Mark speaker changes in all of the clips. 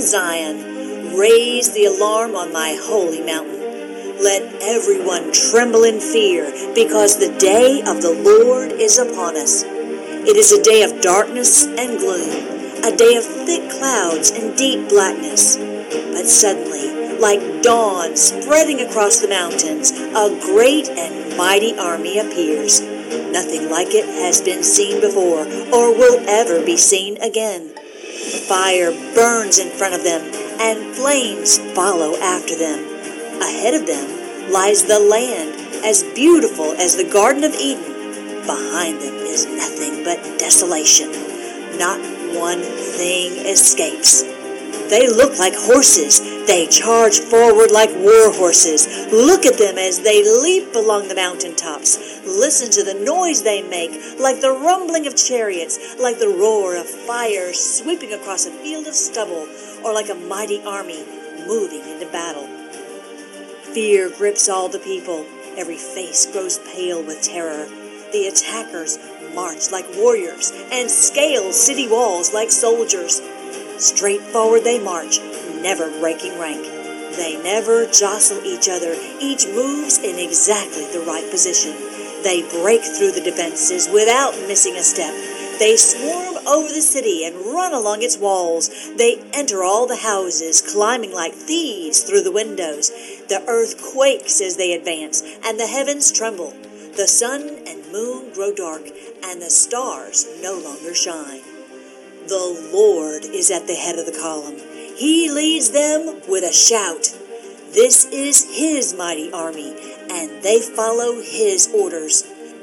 Speaker 1: Zion. Raise the alarm on my holy mountain. Let everyone tremble in fear, because the day of the Lord is upon us. It is a day of darkness and gloom, a day of thick clouds and deep blackness. But suddenly, like dawn spreading across the mountains, a great and mighty army appears. Nothing like it has been seen before, or will ever be seen again. Fire burns in front of them, and flames follow after them. Ahead of them lies the land, as beautiful as the Garden of Eden. Behind them is nothing but desolation. Not one thing escapes. They look like horses. They charge forward like war horses. Look at them as they leap along the mountaintops. Listen to the noise they make, like the rumbling of chariots, like the roar of fire sweeping across a field of stubble, or like a mighty army moving into battle. Fear grips all the people. Every face grows pale with terror. The attackers march like warriors and scale city walls like soldiers. Straight forward they march, never breaking rank. They never jostle each other. Each moves in exactly the right position. They break through the defenses without missing a step. They swarm over the city and run along its walls. They enter all the houses, climbing like thieves through the windows. The earth quakes as they advance, and the heavens tremble. The sun and moon grow dark, and the stars no longer shine. The Lord is at the head of the column. He leads them with a shout. This is His mighty army, and they follow His orders.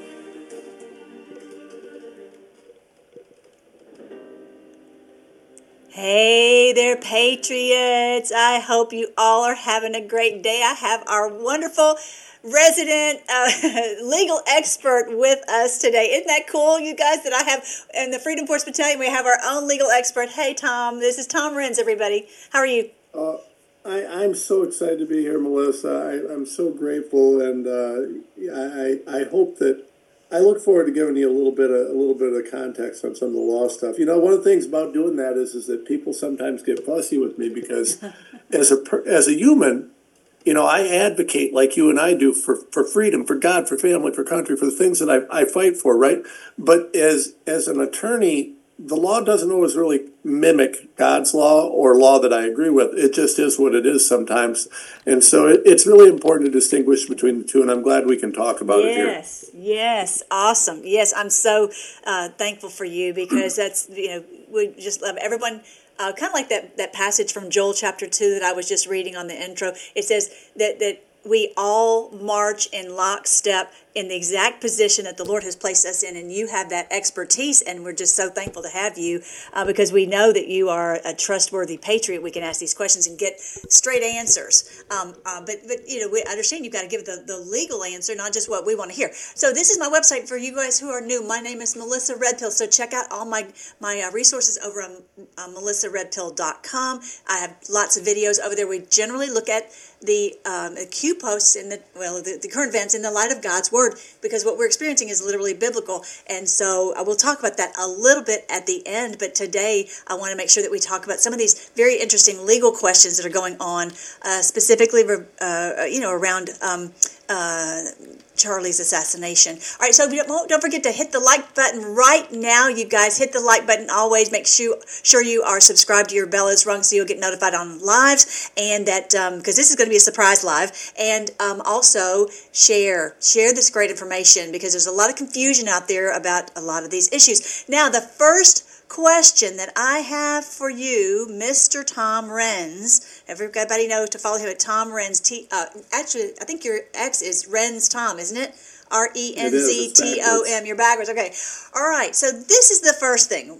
Speaker 1: Hey there, Patriots. I hope you all are having a great day. I have our wonderful resident legal expert with us today. Isn't that cool, you guys, that I have in the Freedom Force Battalion, we have our own legal expert. Hey, Tom. This is Tom Renz, everybody. How are you?
Speaker 2: I'm so excited to be here, Melissa. I'm so grateful, and I hope that I look forward to giving you a little bit of context on some of the law stuff. You know, one of the things about doing that is that people sometimes get fussy with me because as a human, you know, I advocate like you and I do for freedom, for God, for family, for country, for the things that I fight for, right? But as an attorney, the law doesn't always really mimic God's law or law that I agree with. It just is what it is sometimes. And so it's really important to distinguish between the two, and I'm glad we can talk about it here.
Speaker 1: Yes, awesome. Yes, I'm so thankful for you, because that's, you know, we just love everyone. Kind of like that passage from Joel chapter 2 that I was just reading on the intro. It says that we all march in lockstep in the exact position that the Lord has placed us in, and you have that expertise, and we're just so thankful to have you because we know that you are a trustworthy patriot. We can ask these questions and get straight answers. But you know, we understand you've got to give the legal answer, not just what we want to hear. So this is my website for you guys who are new. My name is Melissa Redpill, so check out all my resources over on melissaredpill.com. I have lots of videos over there. We generally look at the Q posts in the current events in the light of God's Word, because what we're experiencing is literally biblical. And so we'll talk about that a little bit at the end, but today I want to make sure that we talk about some of these very interesting legal questions that are going on, specifically around Charlie's assassination. All right, so don't forget to hit the like button right now, you guys. Hit the like button always. Make sure you are subscribed to your bell is rung so you'll get notified on lives, and that because this is going to be a surprise live. And also share this great information, because there's a lot of confusion out there about a lot of these issues. Now, the first question that I have for you, Mr. Tom Renz. Everybody knows to follow him at Tom Renz. Actually, I think your ex is Renz Tom, isn't it? RENZTOM. You're backwards. Okay. All right. So this is the first thing.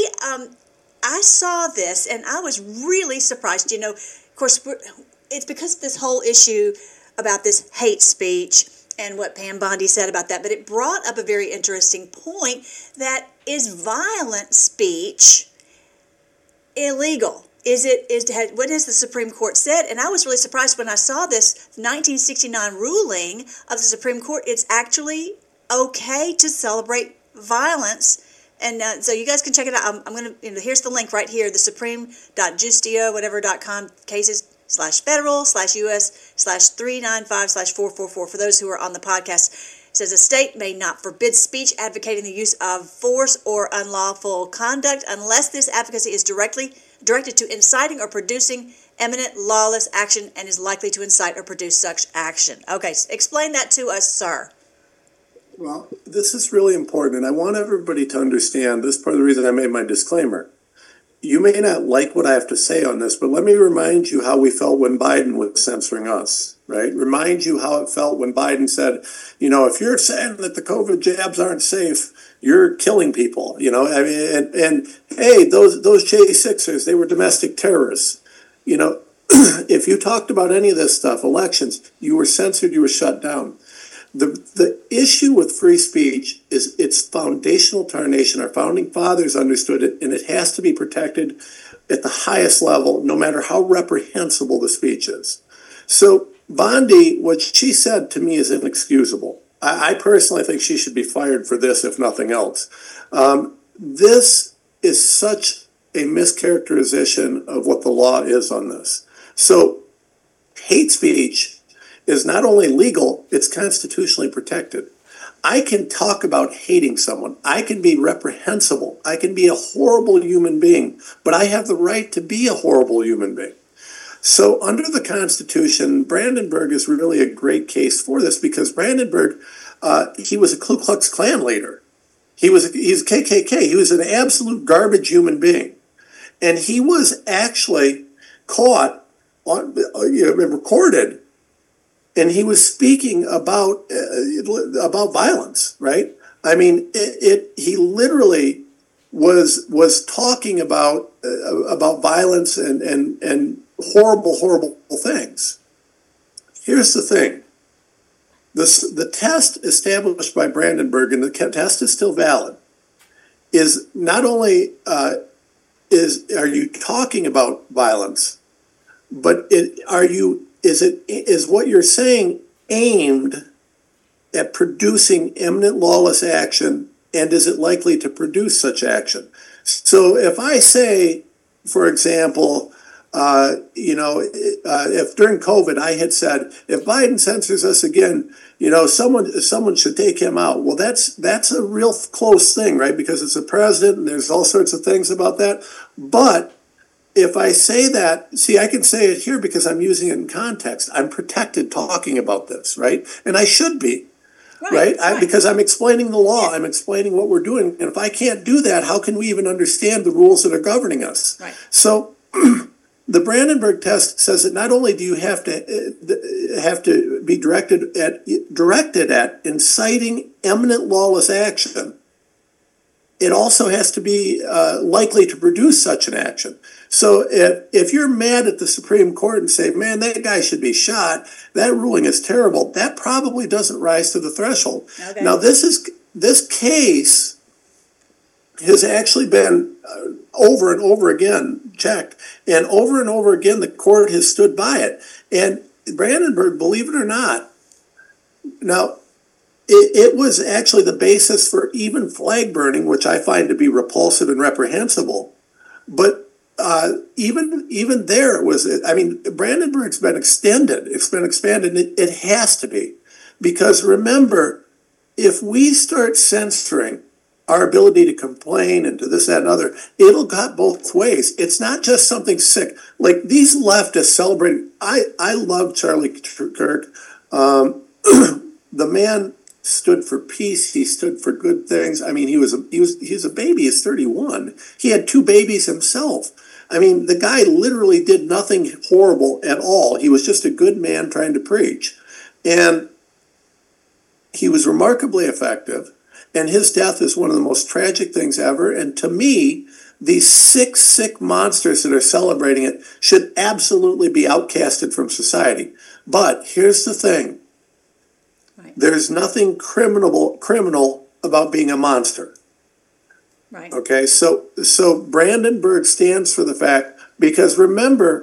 Speaker 1: I saw this and I was really surprised. You know, of course, it's because of this whole issue about this hate speech and what Pam Bondi said about that, but it brought up a very interesting point: that is violent speech illegal? What has the Supreme Court said? And I was really surprised when I saw this 1969 ruling of the Supreme Court. It's actually okay to celebrate violence And so you guys can check it out. I'm going to, here's the link right here, the supreme.justia.com cases/federal/US/395/444 for those who are on the podcast. It says a state may not forbid speech advocating the use of force or unlawful conduct unless this advocacy is directed to inciting or producing imminent lawless action and is likely to incite or produce such action. Okay, explain that to us, sir.
Speaker 2: Well, this is really important, and I want everybody to understand this is part of the reason I made my disclaimer. You may not like what I have to say on this, but let me remind you how we felt when Biden was censoring us, right? Remind you how it felt when Biden said, if you're saying that the COVID jabs aren't safe, you're killing people, and hey, those J6ers, they were domestic terrorists. If you talked about any of this stuff, elections, you were censored, you were shut down. The issue with free speech is it's foundational to our nation. Our founding fathers understood it, and it has to be protected at the highest level, no matter how reprehensible the speech is. So Bondi, what she said to me is inexcusable. I personally think she should be fired for this, if nothing else. This is such a mischaracterization of what the law is on this. So hate speech is not only legal, it's constitutionally protected. I can talk about hating someone. I can be reprehensible. I can be a horrible human being, but I have the right to be a horrible human being. So under the Constitution, Brandenburg is really a great case for this because Brandenburg, he was a Ku Klux Klan leader. He's KKK. He was an absolute garbage human being. And he was actually caught on, recorded, and he was speaking about violence, right? I mean, he literally was talking about violence and horrible things. Here's the thing. The test established by Brandenburg, and the test is still valid, is not only are you talking about violence, but is what you're saying aimed at producing imminent lawless action, and is it likely to produce such action? So if I say, for example, if during COVID I had said, if Biden censors us again, someone should take him out. Well, that's a real close thing, right? Because it's a president and there's all sorts of things about that. But if I say that, I can say it here because I'm using it in context. I'm protected talking about this, right? And I should be, right? Because I'm explaining the law. I'm explaining what we're doing. And if I can't do that, how can we even understand the rules that are governing us?
Speaker 1: Right.
Speaker 2: So the Brandenburg test says that not only do you have to be directed at inciting imminent lawless action, it also has to be likely to produce such an action. So if you're mad at the Supreme Court and say, man, that guy should be shot, that ruling is terrible, that probably doesn't rise to the threshold. Okay. Now, this case has actually been over and over again checked, and over again the court has stood by it. And Brandenburg, believe it or not, now, it was actually the basis for even flag burning, which I find to be repulsive and reprehensible. But even there, it was. I mean, Brandenburg's been extended. It's been expanded. It has to be, because remember, if we start censoring our ability to complain and to this, that, and other, it'll cut both ways. It's not just something sick. Like these leftists celebrating. I love Charlie Kirk. The man stood for peace. He stood for good things. I mean, he was a baby. He's 31. He had 2 babies himself. I mean, the guy literally did nothing horrible at all. He was just a good man trying to preach. And he was remarkably effective. And his death is one of the most tragic things ever. And to me, these sick monsters that are celebrating it should absolutely be outcasted from society. But here's the thing. Right. There's nothing criminal about being a monster.
Speaker 1: Right.
Speaker 2: Okay, so Brandenburg stands for the fact, because remember,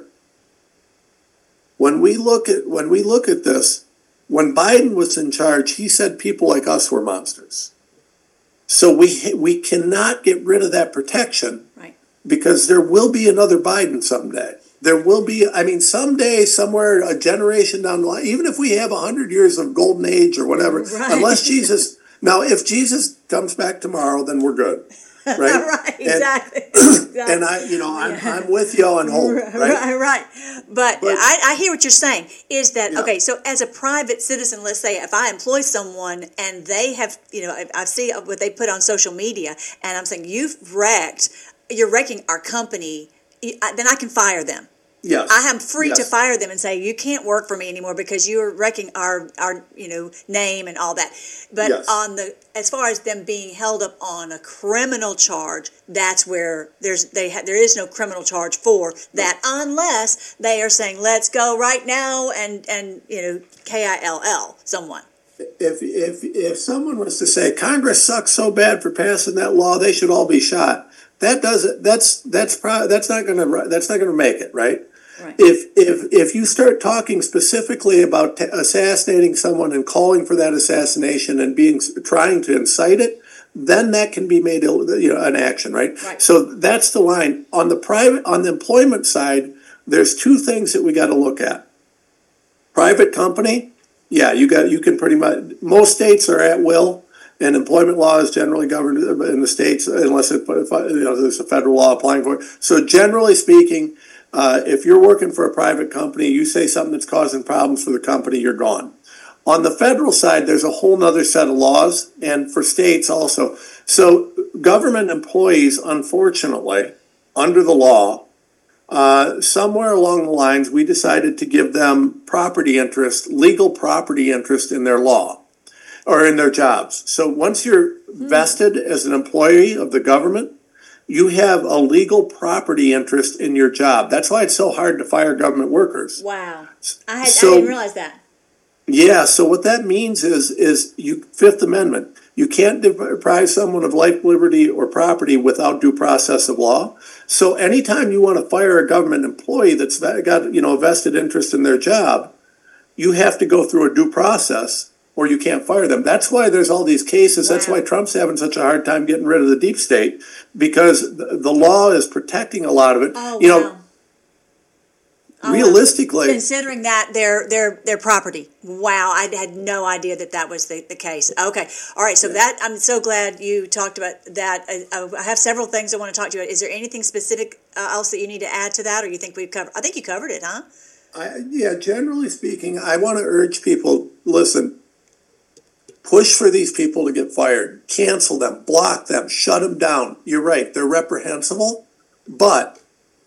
Speaker 2: when we look at this, when Biden was in charge, he said people like us were monsters. So we cannot get rid of that protection,
Speaker 1: Right.
Speaker 2: because there will be another Biden someday. There will be, I mean, someday, somewhere, a generation down the line, even if we have 100 years of golden age or whatever,
Speaker 1: Right.
Speaker 2: unless Jesus, now if Jesus comes back tomorrow, then we're good. Right?
Speaker 1: Right,
Speaker 2: And-
Speaker 1: exactly.
Speaker 2: And I'm with you on hope, right?
Speaker 1: Right. But I hear what you're saying is that,
Speaker 2: Yeah.
Speaker 1: okay, so as a private citizen, let's say if I employ someone and they have, I see what they put on social media and I'm saying, you're wrecking our company, then I can fire them.
Speaker 2: Yes.
Speaker 1: I am free to
Speaker 2: Yes.
Speaker 1: fire them and say, you can't work for me anymore because you're wrecking our name and all that. But
Speaker 2: Yes.
Speaker 1: as far as them being held up on a criminal charge, that's where there is no criminal charge for that unless they are saying, let's go right now and KILL someone.
Speaker 2: If someone was to say Congress sucks so bad for passing that law, they should all be shot. That's not going to make it, right?
Speaker 1: Right.
Speaker 2: If you start talking specifically about assassinating someone and calling for that assassination and trying to incite it, then that can be made an action, right?
Speaker 1: Right.
Speaker 2: So that's the line. On the employment side, there's two things that we got to look at. Private company, yeah, you can pretty much, most states are at will. And employment law is generally governed in the states unless there's a federal law applying for it. So generally speaking, if you're working for a private company, you say something that's causing problems for the company, you're gone. On the federal side, there's a whole other set of laws, and for states also. So government employees, unfortunately, under the law, somewhere along the lines, we decided to give them legal property interest in their law. Or in their jobs. So once you're vested as an employee of the government, you have a legal property interest in your job. That's why it's so hard to fire government workers.
Speaker 1: Wow. I didn't realize that.
Speaker 2: Yeah, so what that means is Fifth Amendment. You can't deprive someone of life, liberty, or property without due process of law. So anytime you want to fire a government employee that's got a vested interest in their job, you have to go through a due process, or you can't fire them. That's why there's all these cases.
Speaker 1: Wow.
Speaker 2: That's why Trump's having such a hard time getting rid of the deep state, because the law is protecting a lot of it.
Speaker 1: Oh, wow.
Speaker 2: Realistically,
Speaker 1: considering that their property. Wow, I had no idea that was the case. Okay, all right. So that I'm so glad you talked about that. I have several things I want to talk to you about. Is there anything specific else that you need to add to that, or you think we've covered? I think you covered it, huh?
Speaker 2: Generally speaking, I want to urge people, listen, push for these people to get fired. Cancel them, block them, shut them down. You're right, they're reprehensible, but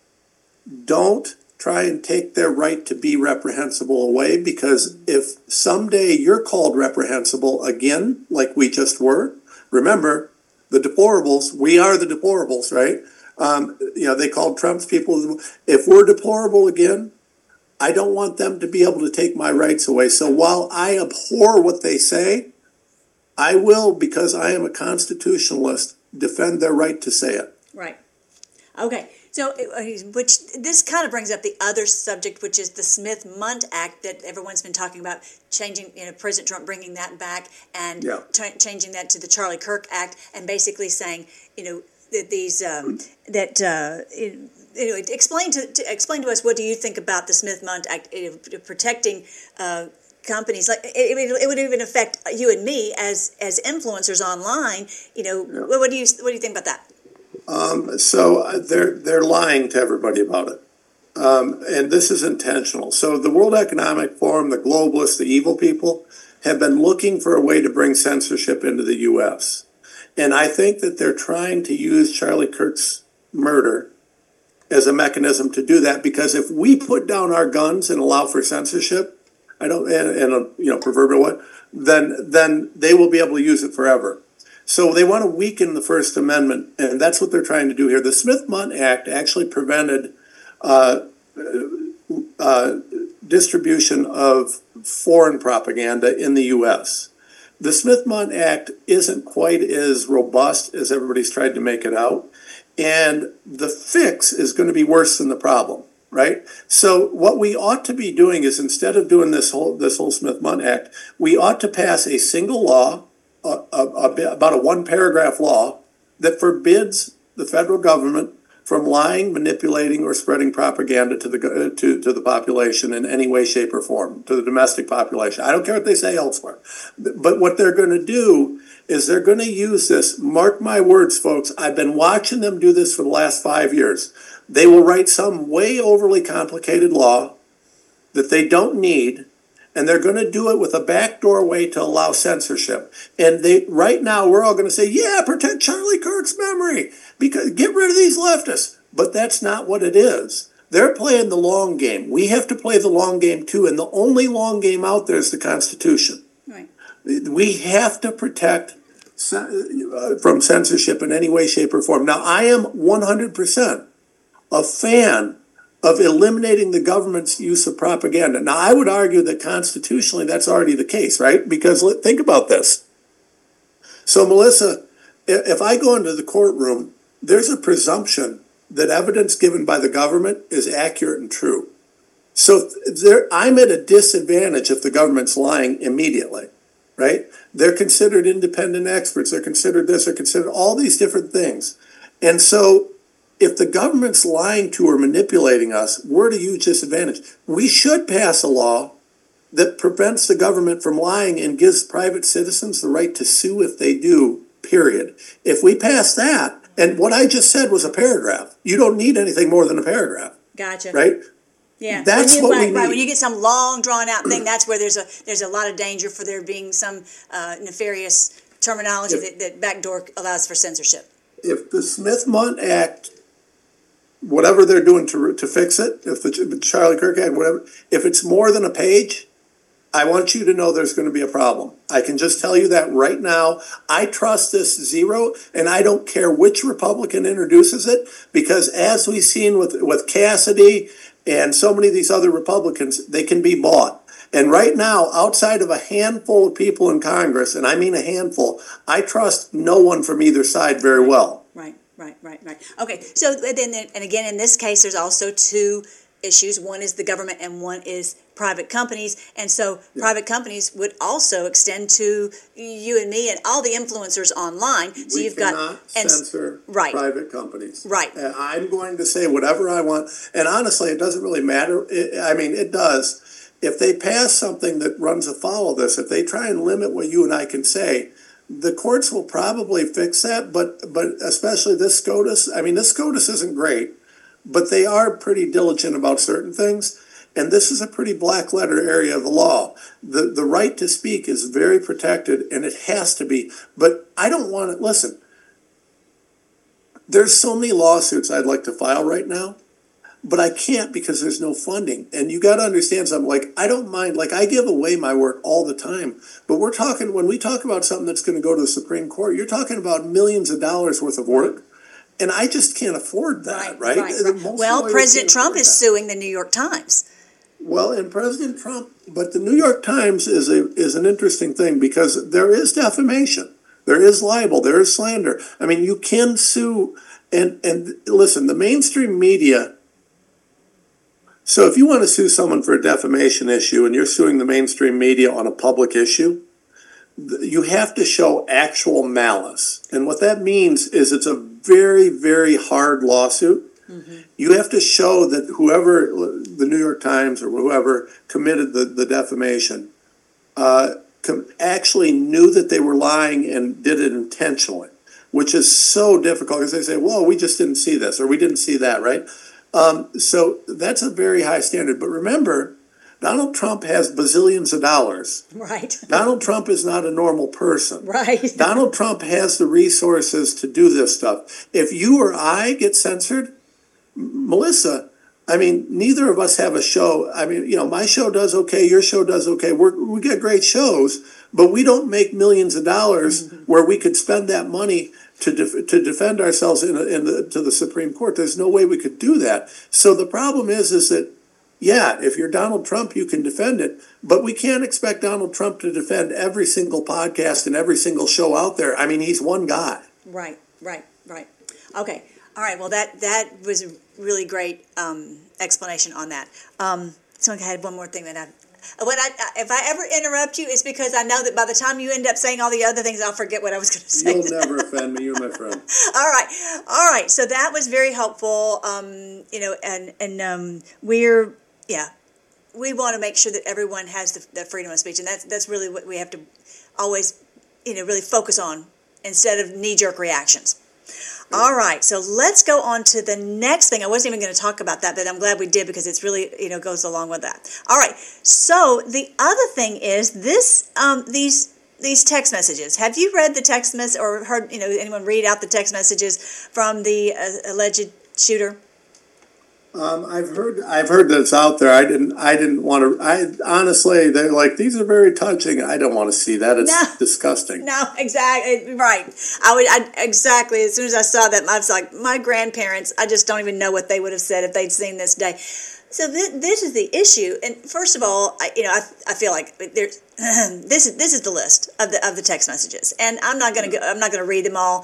Speaker 2: don't try and take their right to be reprehensible away, because if someday you're called reprehensible again, like we just were, remember, the deplorables, we are the deplorables, right? They called Trump's people, if we're deplorable again, I don't want them to be able to take my rights away. So while I abhor what they say, I will, because I am a constitutionalist, defend their right to say it.
Speaker 1: Right. Okay. So, which this kind of brings up the other subject, which is the Smith-Mundt Act that everyone's been talking about, changing, President Trump bringing that back and changing that to the Charlie Kirk Act, and basically saying, that these explain to us, what do you think about the Smith-Mundt Act protecting companies? Like it would even affect you and me as influencers online. What do you think about that?
Speaker 2: So they're lying to everybody about it, and this is intentional. So the World Economic Forum, the globalists, the evil people, have been looking for a way to bring censorship into the U.S., and I think that they're trying to use Charlie Kirk's murder as a mechanism to do that. Because if we put down our guns and allow for censorship, proverbial one, then they will be able to use it forever. So they want to weaken the First Amendment, and that's what they're trying to do here. The Smith-Mundt Act actually prevented distribution of foreign propaganda in the U.S. The Smith-Mundt Act isn't quite as robust as everybody's tried to make it out, and the fix is going to be worse than the problem, right? So what we ought to be doing is, instead of doing this whole Smith-Mundt Act, we ought to pass a single law about a one-paragraph law that forbids the federal government from lying, manipulating, or spreading propaganda to the population in any way, shape, or form, to the domestic population. I don't care what they say elsewhere. But what they're going to do is they're going to use this. Mark my words, folks. I've been watching them do this for the last 5 years. They will write some way overly complicated law that they don't need, and they're going to do it with a backdoor way to allow censorship. And right now, we're all going to say, yeah, protect Charlie Kirk's memory, because get rid of these leftists. But that's not what it is. They're playing the long game. We have to play the long game, too. And the only long game out there is the Constitution.
Speaker 3: Right.
Speaker 2: We have to protect from censorship in any way, shape, or form. Now, I am 100% a fan of eliminating the government's use of propaganda. Now, I would argue that constitutionally that's already the case, right? Because think about this. So, Melissa, if I go into the courtroom, there's a presumption that evidence given by the government is accurate and true. So I'm at a disadvantage if the government's lying immediately, right? They're considered independent experts. They're considered this. They're considered all these different things. And so if the government's lying to or manipulating us, we're at a huge disadvantage. We should pass a law that prevents the government from lying and gives private citizens the right to sue if they do, period. If we pass that, and what I just said was a paragraph. You don't need anything more than a paragraph.
Speaker 3: Gotcha.
Speaker 2: Right?
Speaker 3: Yeah.
Speaker 2: That's what we need.
Speaker 3: Right. When you get some long, drawn-out thing, that's where there's a lot of danger for there being some nefarious terminology that backdoor allows for censorship.
Speaker 2: If the Smith-Mundt Act, whatever they're doing to fix it, if the Charlie Kirk Act, whatever, if it's more than a page, I want you to know there's going to be a problem. I can just tell you that right now. I trust this zero, and I don't care which Republican introduces it, because as we've seen with Cassidy and so many of these other Republicans, they can be bought. And right now, outside of a handful of people in Congress, and I mean a handful, I trust no one from either side very well.
Speaker 3: Right. Okay, so then, and again, in this case, there's also two issues. One is the government and one is private companies. And so private companies would also extend to you and me and all the influencers online. So
Speaker 2: We
Speaker 3: you've
Speaker 2: cannot
Speaker 3: got
Speaker 2: censor private companies.
Speaker 3: Right.
Speaker 2: I'm going to say whatever I want. And honestly, it doesn't really matter. It does. If they pass something that runs afoul of this, if they try and limit what you and I can say, the courts will probably fix that, but especially this SCOTUS. I mean, this SCOTUS isn't great, but they are pretty diligent about certain things, and this is a pretty black letter area of the law. The right to speak is very protected, and it has to be, but I don't want to, listen, there's so many lawsuits I'd like to file right now, but I can't because there's no funding. And you got to understand something, like, I don't mind, like, I give away my work all the time, but when we talk about something that's going to go to the Supreme Court, you're talking about millions of dollars worth of work, and I just can't afford that, right?
Speaker 3: Well, President Trump is suing the New York Times.
Speaker 2: Well, and President Trump, but the New York Times is an interesting thing, because there is defamation, there is libel, there is slander. I mean, you can sue, and listen, the mainstream media. So if you want to sue someone for a defamation issue and you're suing the mainstream media on a public issue, you have to show actual malice. And what that means is it's a very, very hard lawsuit. Mm-hmm. You have to show that whoever, the New York Times or whoever committed the defamation, actually knew that they were lying and did it intentionally, which is so difficult, because they say, whoa, we just didn't see this, or we didn't see that, right? So that's a very high standard. But remember, Donald Trump has bazillions of dollars.
Speaker 3: Right.
Speaker 2: Donald Trump is not a normal person.
Speaker 3: Right.
Speaker 2: Donald Trump has the resources to do this stuff. If you or I get censored, Melissa, I mean, neither of us have a show. I mean, my show does okay, your show does okay. We get great shows, but we don't make millions of dollars where we could spend that money to defend ourselves to the Supreme Court. There's no way we could do that. So the problem is that, yeah, if you're Donald Trump, you can defend it, but we can't expect Donald Trump to defend every single podcast and every single show out there. I mean, he's one guy.
Speaker 3: Right. Okay. All right. Well, that was a really great explanation on that. So I had one more thing that if I ever interrupt you, it's because I know that by the time you end up saying all the other things, I'll forget what I was going to say.
Speaker 2: You'll never offend me. You're my friend.
Speaker 3: All right. So that was very helpful. We want to make sure that everyone has the freedom of speech, and that's really what we have to always, really focus on instead of knee-jerk reactions. All right, so let's go on to the next thing. I wasn't even going to talk about that, but I'm glad we did because it's really, goes along with that. All right, so the other thing is these text messages. Have you read the text message or heard, anyone read out the text messages from the alleged shooter?
Speaker 2: I've heard that it's out there. I didn't want to. Honestly, they're like, these are very touching. I don't want to see that. It's disgusting.
Speaker 3: No, exactly right. Exactly. As soon as I saw that, I was like, my grandparents. I just don't even know what they would have said if they'd seen this day. So this is the issue. And first of all, I feel like there's this is the list of the text messages, and I'm not going to read them all.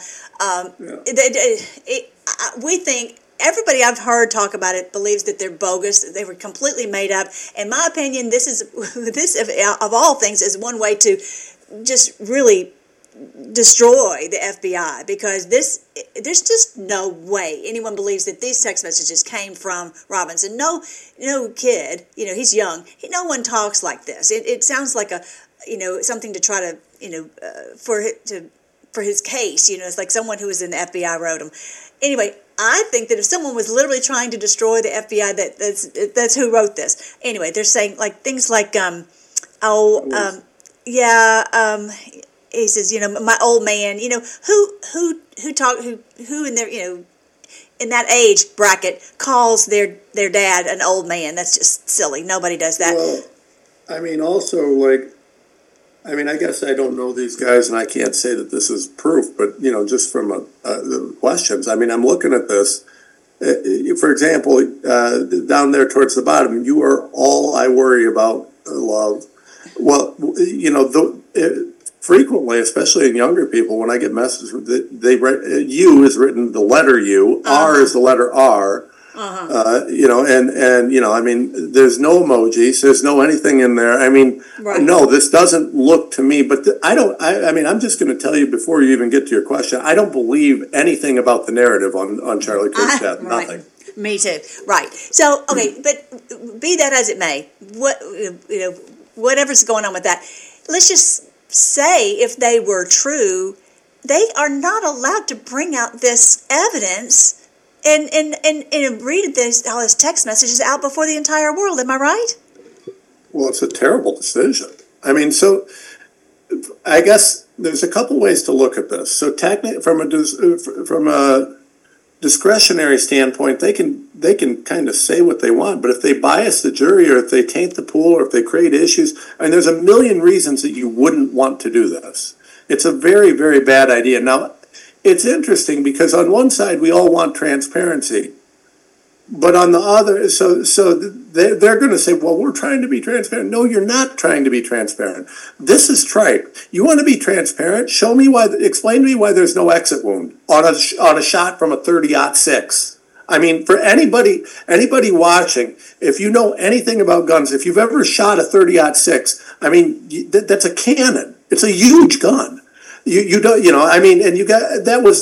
Speaker 3: We think. Everybody I've heard talk about it believes that they're bogus, that they were completely made up. In my opinion, this of all things is one way to just really destroy the FBI, because there's just no way anyone believes that these text messages came from Robinson. No kid, he's young. No one talks like this. It sounds like something to try to for his case. It's like someone who was in the FBI wrote them. Anyway, I think that if someone was literally trying to destroy the FBI, that's who wrote this. Anyway, they're saying things like, he says, my old man, who in their, in that age bracket calls their dad an old man. That's just silly. Nobody does that.
Speaker 2: Well, I guess I don't know these guys, and I can't say that this is proof, but, just from the questions, I'm looking at this. For example, down there towards the bottom, you are all I worry about, love. Well, frequently, especially in younger people, when I get messages, they write, U is written the letter U, R is the letter R. There's no emojis, there's no anything in there. Right. No, this doesn't look to me, but I'm just going to tell you before you even get to your question, I don't believe anything about the narrative on Charlie Kirk's death, nothing.
Speaker 3: Right. Me too. Right. So, okay, but be that as it may, whatever's going on with that, let's just say if they were true, they are not allowed to bring out this evidence and read all his text messages out before the entire world. Am I right?
Speaker 2: Well, it's a terrible decision. So I guess there's a couple ways to look at this. So technically, from a discretionary standpoint, they can kind of say what they want. But if they bias the jury, or if they taint the pool, or if they create issues, there's a million reasons that you wouldn't want to do this. It's a very, very bad idea. Now, it's interesting because on one side we all want transparency, but on the other, so they're going to say, well, we're trying to be transparent. No, you're not trying to be transparent. This is tripe. You want to be transparent? Explain to me why there's no exit wound on a shot from a 30-06. For anybody watching, if you know anything about guns, if you've ever shot a 30-06, that's a cannon. It's a huge gun. You don't, and you got,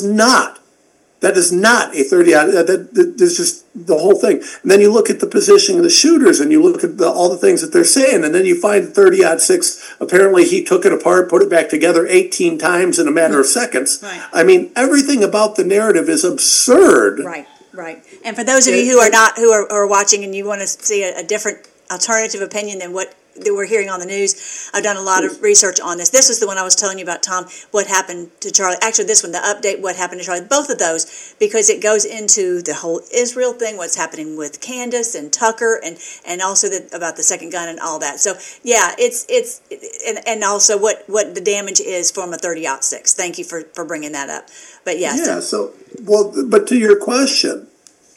Speaker 2: that is not a 30, there's just the whole thing. And then you look at the position of the shooters, and you look at all the things that they're saying, and then you find 30-06, apparently he took it apart, put it back together 18 times in a matter of seconds. Right. Everything about the narrative is absurd.
Speaker 3: Right. And for those of you who are watching and you want to see a different alternative opinion than what we're hearing on the news, I've done a lot of research on this. This is the one I was telling you about, Tom, what happened to Charlie. Actually, this one, the update, what happened to Charlie. Both of those, because it goes into the whole Israel thing, what's happening with Candace and Tucker, and also about the second gun and all that. So, yeah, and also what the damage is from a 30-06. Thank you for bringing that up. But, yeah.
Speaker 2: But to your question,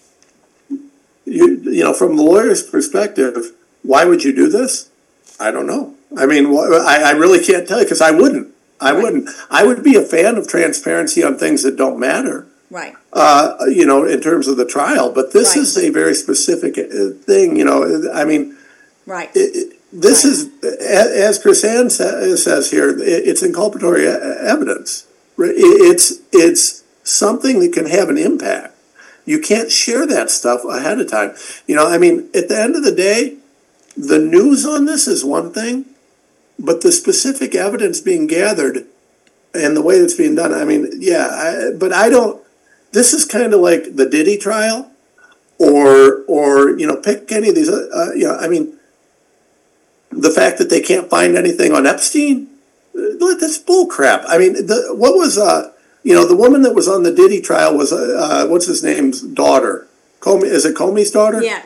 Speaker 2: from the lawyer's perspective, why would you do this? I don't know. I really can't tell you, because I wouldn't. I would be a fan of transparency on things that don't matter.
Speaker 3: Right.
Speaker 2: In terms of the trial. But this is a very specific thing, Right. this is, as Chris Ann says here, it's inculpatory evidence. It's something that can have an impact. You can't share that stuff ahead of time. I mean, at the end of the day, the news on this is one thing, but the specific evidence being gathered and the way that's being done, I mean, but I don't, this is kind of like the Diddy trial or pick any of these, I mean, the fact that they can't find anything on Epstein, that's bull crap. I mean, the woman that was on the Diddy trial was, what's his name's daughter? Comey, is it Comey's daughter?
Speaker 3: Yeah.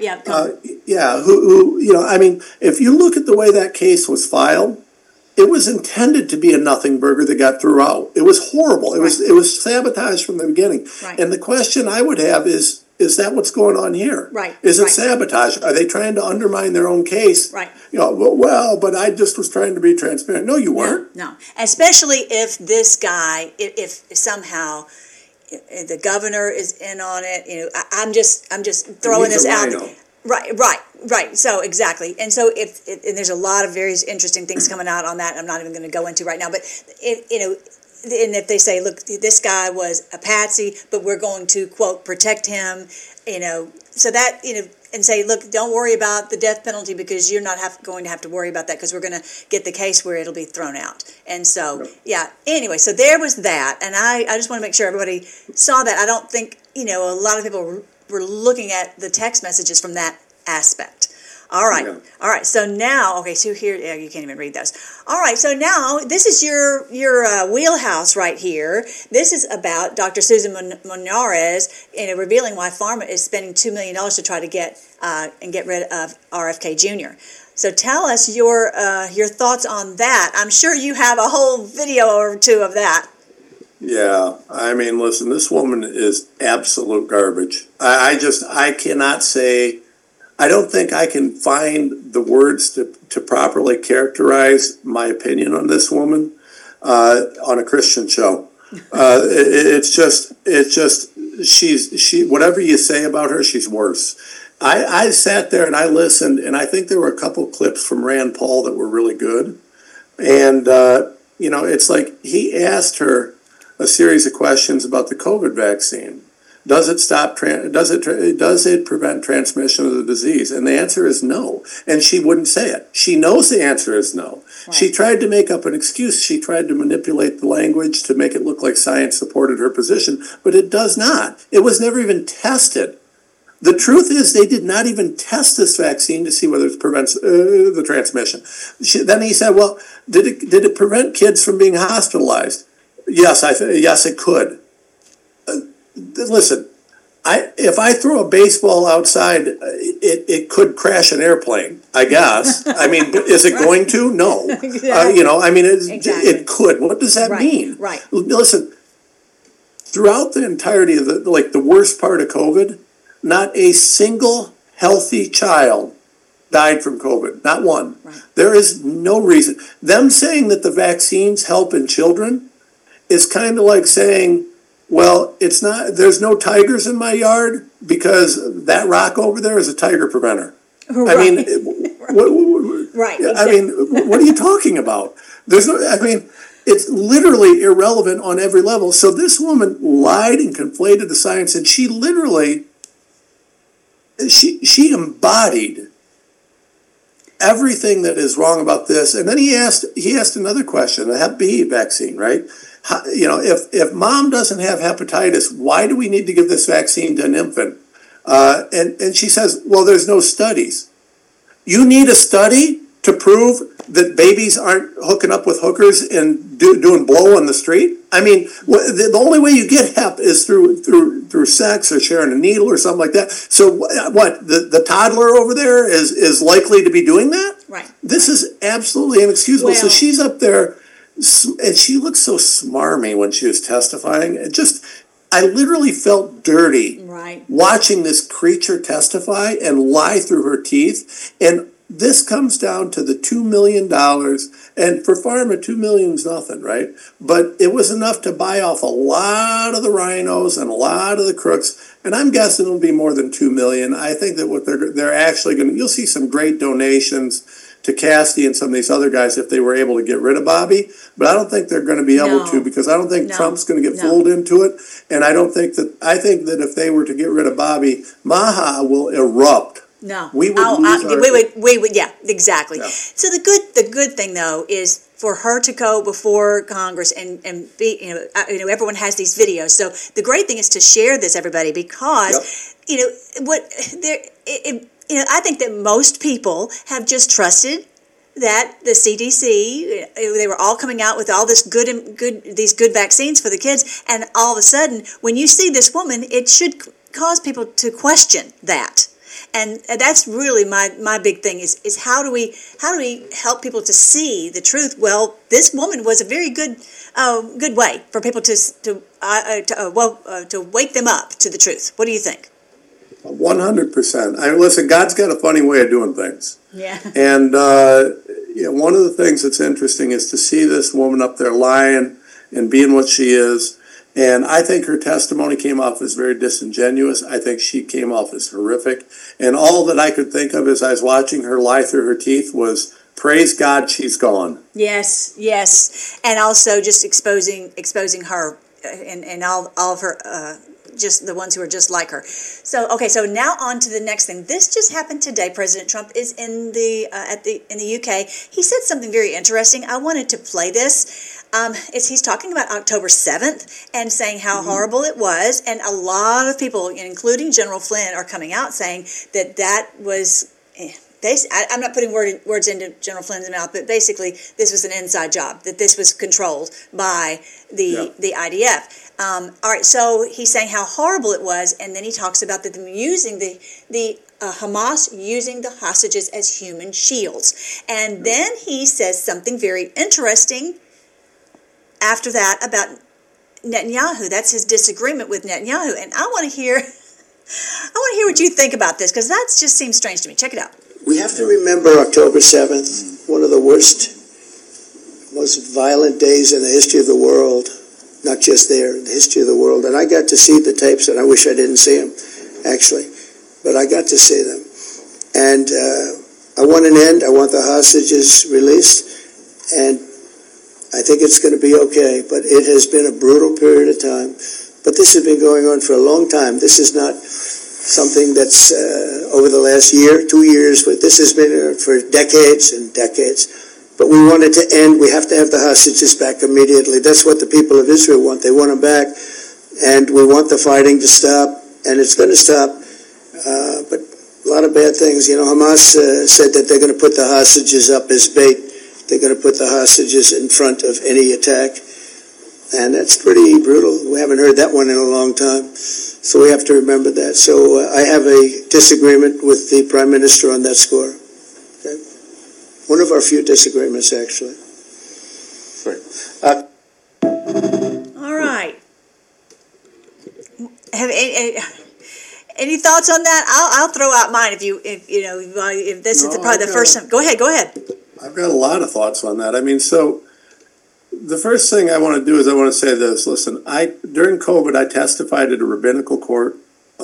Speaker 2: I mean, if you look at the way that case was filed, it was intended to be a nothing burger that got thrown out. It was horrible. It was sabotaged from the beginning.
Speaker 3: Right.
Speaker 2: And the question I would have is that what's going on here?
Speaker 3: Right.
Speaker 2: Is it sabotage? Are they trying to undermine their own case?
Speaker 3: Right.
Speaker 2: But I just was trying to be transparent. No, you weren't.
Speaker 3: No. Especially if this guy, if somehow the governor is in on it, I'm just throwing this out. Right. So exactly, and so and there's a lot of various interesting things coming out on that. I'm not even going to go into right now, but and if they say, look, this guy was a patsy, but we're going to quote protect him, so that and say, look, don't worry about the death penalty because you're not going to have to worry about that because we're going to get the case where it'll be thrown out. And so, anyway, so there was that. And I just want to make sure everybody saw that. I don't think, a lot of people were looking at the text messages from that aspect. All right. Yeah. All right. So now, okay, so here, you can't even read those. All right. So now this is your wheelhouse right here. This is about Dr. Susan Monarez revealing why pharma is spending $2 million to try to get rid of RFK Jr. So tell us your thoughts on that. I'm sure you have a whole video or two of that.
Speaker 2: Yeah. I mean, listen, this woman is absolute garbage. I cannot say, I don't think I can find the words to properly characterize my opinion on this woman on a Christian show. It's just she whatever you say about her, she's worse. I sat there and I listened, and I think there were a couple clips from Rand Paul that were really good. And it's like he asked her a series of questions about the COVID vaccine. Does it prevent transmission of the disease? And the answer is no. And she wouldn't say it. She knows the answer is no. Right. She tried to make up an excuse. She tried to manipulate the language to make it look like science supported her position, but it does not. It was never even tested. The truth is they did not even test this vaccine to see whether it prevents the transmission. Then he said, well, did it prevent kids from being hospitalized? Yes, yes, it could. Listen, if I throw a baseball outside, it could crash an airplane, I guess. I mean, is it going to? No. Exactly. It could. What does that mean?
Speaker 3: Right.
Speaker 2: Listen, throughout the entirety of the worst part of COVID, not a single healthy child died from COVID. Not one. Right. There is no reason. Them saying that the vaccines help in children is kind of like saying, well, it's not. There's no tigers in my yard because that rock over there is a tiger preventer. Right. I mean,
Speaker 3: right.
Speaker 2: Exactly. I mean, what are you talking about? There's no. I mean, it's literally irrelevant on every level. So this woman lied and conflated the science, and she literally, she embodied everything that is wrong about this. And then he asked another question: the Hep B vaccine, right? If mom doesn't have hepatitis, why do we need to give this vaccine to an infant? And she says, well, there's no studies. You need a study to prove that babies aren't hooking up with hookers and doing blow on the street? I mean, the only way you get hep is through sex or sharing a needle or something like that. So what? The toddler over there is likely to be doing that?
Speaker 3: Right.
Speaker 2: This is absolutely inexcusable. Well, so she's up there. And she looked so smarmy when she was testifying. I literally felt dirty watching this creature testify and lie through her teeth. And this comes down to the $2 million. And for pharma, $2 million is nothing, right? But it was enough to buy off a lot of the rhinos and a lot of the crooks. And I'm guessing it'll be more than $2 million. I think that what they're actually going to, you'll see some great donations to Cassidy and some of these other guys if they were able to get rid of Bobby. But I don't think they're going to be able to, because I don't think Trump's going to get fooled into it. And I think that if they were to get rid of Bobby, Maha will erupt.
Speaker 3: No,
Speaker 2: we would
Speaker 3: yeah, exactly. Yeah. So the good thing though is for her to go before Congress and be, everyone has these videos. So the great thing is to share this, everybody, because I think that most people have just trusted that the CDC, they were all coming out with all this these good vaccines for the kids, and all of a sudden, when you see this woman, it should cause people to question that. And that's really my big thing is how do we help people to see the truth? Well, this woman was a very good way for people to wake them up to the truth. What do you think?
Speaker 2: 100%. Listen, God's got a funny way of doing things.
Speaker 3: Yeah.
Speaker 2: And one of the things that's interesting is to see this woman up there lying and being what she is. And I think her testimony came off as very disingenuous. I think she came off as horrific. And all that I could think of as I was watching her lie through her teeth was, praise God, she's gone.
Speaker 3: Yes. And also just exposing her and all of her, just the ones who are just like her. So now on to the next thing. This just happened today. President Trump is in the UK. He said something very interesting. I wanted to play this. He's talking about October 7th and saying how horrible it was, and a lot of people, including General Flynn, are coming out saying that was. I'm not putting words into General Flynn's mouth, but basically this was an inside job, that this was controlled by the IDF. All right, so he's saying how horrible it was, and then he talks about them using the Hamas using the hostages as human shields. And then he says something very interesting after that about Netanyahu. That's his disagreement with Netanyahu. And I want to hear what you think about this, because that just seems strange to me. Check it out.
Speaker 4: We have to remember October 7th, one of the worst, most violent days in the history of the world, not just there, in the history of the world. And I got to see the tapes, and I wish I didn't see them, actually. But I got to see them. And I want an end. I want the hostages released. And I think it's going to be okay. But it has been a brutal period of time. But this has been going on for a long time. This is not something that's over the last year, 2 years, but this has been for decades and decades. But we want it to end. We have to have the hostages back immediately. That's what the people of Israel want. They want them back, and we want the fighting to stop, and it's going to stop. But a lot of bad things. Hamas said that they're going to put the hostages up as bait. They're going to put the hostages in front of any attack, and that's pretty brutal. We haven't heard that one in a long time. So we have to remember that. So I have a disagreement with the Prime Minister on that score. Okay? One of our few disagreements, actually.
Speaker 3: All right. Any thoughts on that? I'll throw out mine if this is probably the first time. Go ahead.
Speaker 2: I've got a lot of thoughts on that. The first thing I want to do is I want to say this. Listen, during COVID, I testified at a rabbinical court.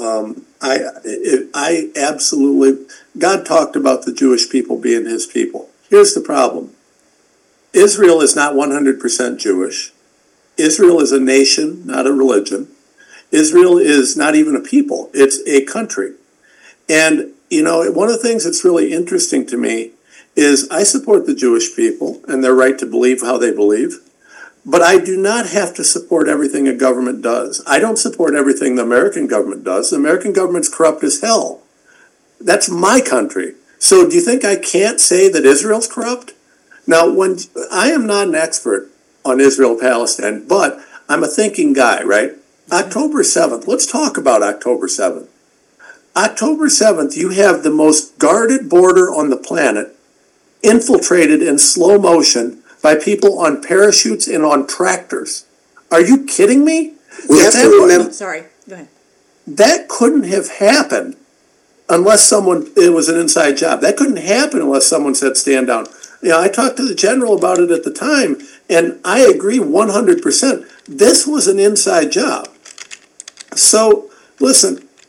Speaker 2: I absolutely, God talked about the Jewish people being his people. Here's the problem. Israel is not 100% Jewish. Israel is a nation, not a religion. Israel is not even a people. It's a country. And, one of the things that's really interesting to me is I support the Jewish people and their right to believe how they believe, but I do not have to support everything a government does. I don't support everything the American government does. The American government's corrupt as hell. That's my country. So do you think I can't say that Israel's corrupt? Now, I am not an expert on Israel-Palestine, but I'm a thinking guy, right? October 7th, let's talk about October 7th. October 7th, you have the most guarded border on the planet infiltrated in slow motion by people on parachutes and on tractors. Are you kidding me?
Speaker 4: We have to remember.
Speaker 3: Sorry, go ahead.
Speaker 2: That couldn't have happened unless it was an inside job. That couldn't happen unless someone said stand down. I talked to the general about it at the time, and I agree 100%. This was an inside job. So, listen,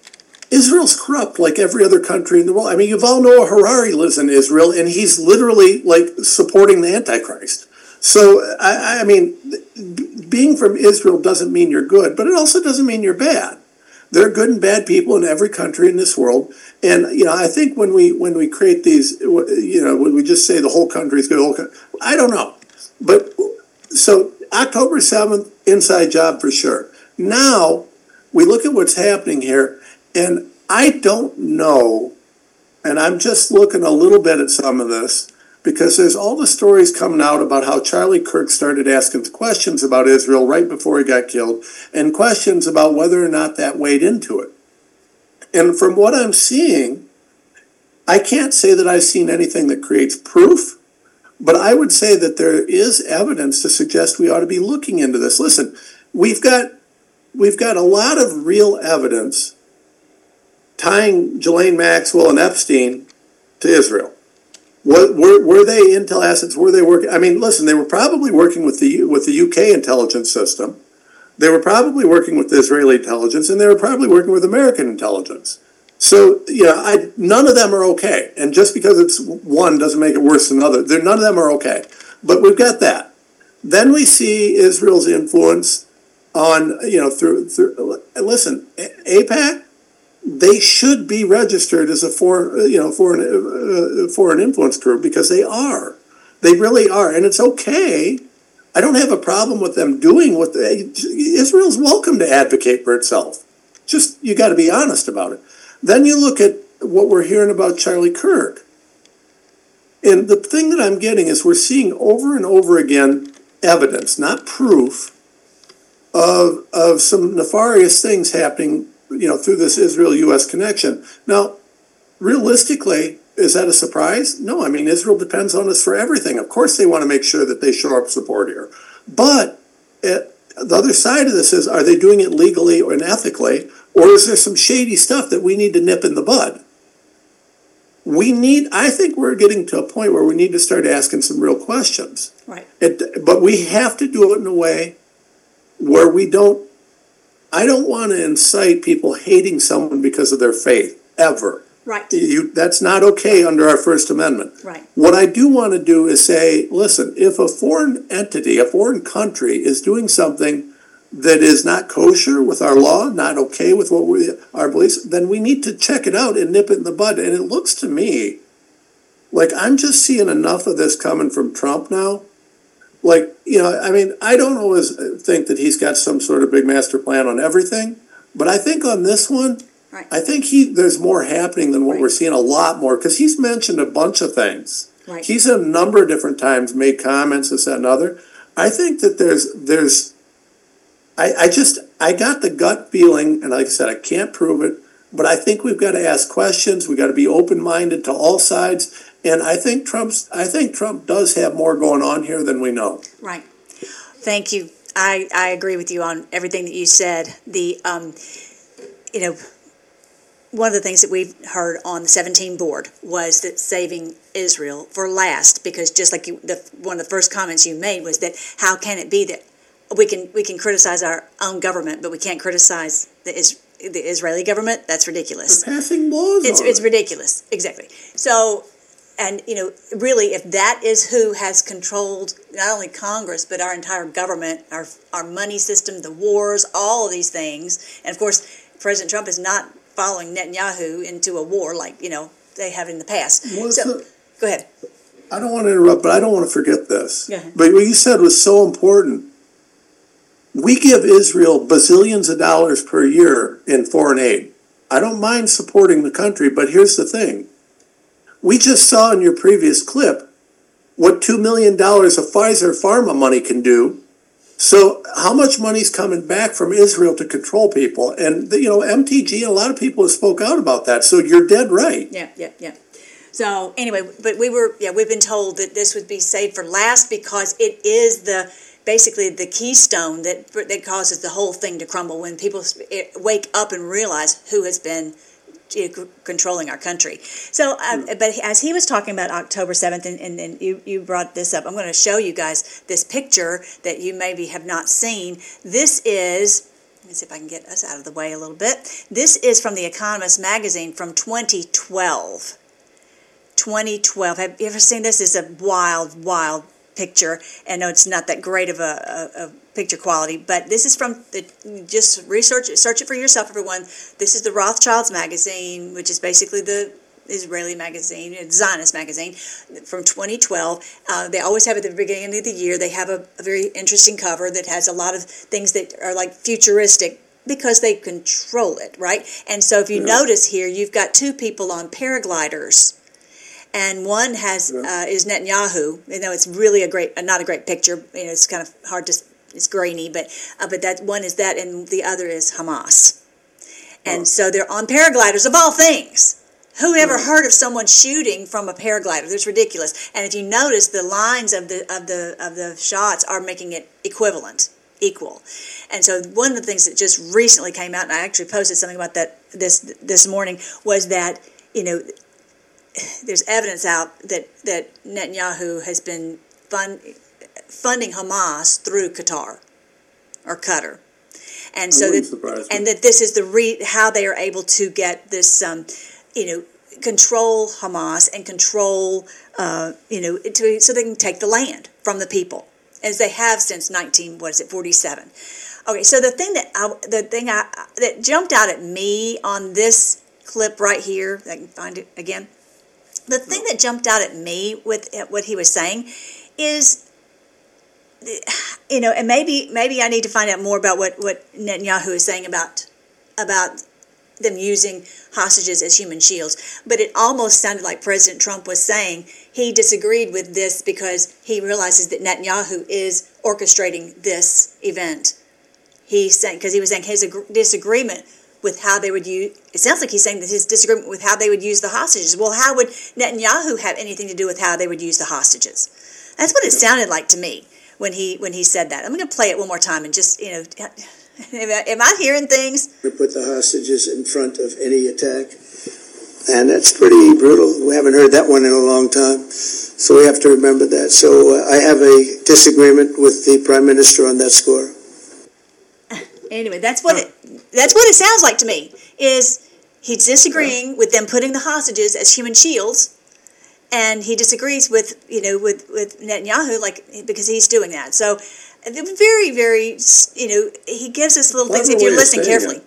Speaker 2: Israel's corrupt like every other country in the world. I mean, Yuval Noah Harari lives in Israel, and he's literally like supporting the Antichrist. So, I mean, being from Israel doesn't mean you're good, but it also doesn't mean you're bad. There are good and bad people in every country in this world, and I think when we create these, when we just say the whole country is good, I don't know, but so October 7th, inside job for sure. Now we look at what's happening here, and I don't know, and I'm just looking a little bit at some of this, because there's all the stories coming out about how Charlie Kirk started asking questions about Israel right before he got killed, and questions about whether or not that weighed into it. And from what I'm seeing, I can't say that I've seen anything that creates proof, but I would say that there is evidence to suggest we ought to be looking into this. Listen, we've got a lot of real evidence tying Ghislaine Maxwell and Epstein to Israel. Were they intel assets? Were they working? I mean, listen, they were probably working with the UK intelligence system. They were probably working with the Israeli intelligence, and they were probably working with American intelligence. So, none of them are okay. And just because it's one doesn't make it worse than another. None of them are okay. But we've got that. Then we see Israel's influence on, through listen, AIPAC, they should be registered as a foreign influence group, because they are. They really are. And it's okay. I don't have a problem with them doing what Israel's welcome to advocate for itself. Just, you got to be honest about it. Then you look at what we're hearing about Charlie Kirk. And the thing that I'm getting is we're seeing over and over again evidence, not proof, of some nefarious things happening, through this Israel-U.S. connection. Now, realistically, is that a surprise? No, I mean, Israel depends on us for everything. Of course they want to make sure that they show up support here. But the other side of this is, are they doing it legally and ethically, or is there some shady stuff that we need to nip in the bud? I think we're getting to a point where we need to start asking some real questions.
Speaker 3: Right.
Speaker 2: But we have to do it in a way where I don't want to incite people hating someone because of their faith, ever.
Speaker 3: Right.
Speaker 2: That's not okay under our First Amendment.
Speaker 3: Right.
Speaker 2: What I do want to do is say, listen, if a foreign entity, a foreign country is doing something that is not kosher with our law, not okay with our beliefs, then we need to check it out and nip it in the bud. And it looks to me like I'm just seeing enough of this coming from Trump now. Like, I mean, I don't always think that he's got some sort of big master plan on everything, but I think on this one,
Speaker 3: right.
Speaker 2: I think there's more happening than what
Speaker 3: right.
Speaker 2: we're seeing, a lot more, because he's mentioned a bunch of things.
Speaker 3: Right.
Speaker 2: He's a number of different times made comments, this, that, and other. I think that I got the gut feeling, and like I said, I can't prove it, but I think we've got to ask questions. We've got to be open-minded to all sides. And I think Trump does have more going on here than we know.
Speaker 3: Right. Thank you. I agree with you on everything that you said. One of the things that we've heard on the 17 board was that saving Israel for last, because just like one of the first comments you made was that how can it be that we can criticize our own government, but we can't criticize the Israeli government? That's ridiculous.
Speaker 2: They're passing laws.
Speaker 3: It's ridiculous. Exactly. So. And, really, if that is who has controlled not only Congress, but our entire government, our money system, the wars, all of these things. And, of course, President Trump is not following Netanyahu into a war like, they have in the past. Go ahead.
Speaker 2: I don't want to interrupt, but I don't want to forget this.
Speaker 3: Go ahead.
Speaker 2: But what you said was so important. We give Israel bazillions of dollars per year in foreign aid. I don't mind supporting the country, but here's the thing. We just saw in your previous clip what $2 million of Pfizer pharma money can do. So how much money's coming back from Israel to control people? And, MTG and a lot of people have spoke out about that. So you're dead right.
Speaker 3: Yeah. So anyway, but we've been told that this would be saved for last because it is basically the keystone that causes the whole thing to crumble when people wake up and realize who has been controlling our country. So, but as he was talking about October 7th, and then you brought this up, I'm going to show you guys this picture that you maybe have not seen. This is me see if I can get us out of the way a little bit. This is from The Economist magazine from 2012. 2012. Have you ever seen this? It's a wild, wild picture. And no, it's not that great of a picture quality, but this is from just search it for yourself, everyone. This is the Rothschilds magazine, which is basically the Israeli magazine, Zionist magazine, from 2012. They always have at the beginning of the year, they have a very interesting cover that has a lot of things that are like futuristic because they control it, right? And so if you notice here, you've got two people on paragliders. And one has is Netanyahu. You know, it's really not a great picture. You know, it's kind of hard to, it's grainy, but that one is that, and the other is Hamas. And so they're on paragliders of all things. Who ever heard of someone shooting from a paraglider? That's ridiculous. And if you notice, the lines of the shots are making it equal. And so one of the things that just recently came out, and I actually posted something about that this morning, was that, you know, there's evidence out that Netanyahu has been funding Hamas through Qatar or Qatar, and so that this is how they are able to get this, control Hamas and control, so they can take the land from the people, as they have since 1947. Okay, so the thing that jumped out at me on this clip right here, I can find it again. The thing that jumped out at me with what he was saying is, and maybe I need to find out more about what Netanyahu is saying about them using hostages as human shields. But it almost sounded like President Trump was saying he disagreed with this because he realizes that Netanyahu is orchestrating this event. He was saying his disagreement with how they would use, it sounds like he's saying that his disagreement with how they would use the hostages. Well, how would Netanyahu have anything to do with how they would use the hostages? That's what it sounded like to me when he said that. I'm going to play it one more time and just, am I hearing things?
Speaker 4: We put the hostages in front of any attack, and that's pretty brutal. We haven't heard that one in a long time, so we have to remember that. So I have a disagreement with the Prime Minister on that score.
Speaker 3: Anyway, that's what it sounds like to me. Is he's disagreeing with them putting the hostages as human shields, and he disagrees with Netanyahu, because he's doing that. So very, very, he gives us little things if you're listening carefully.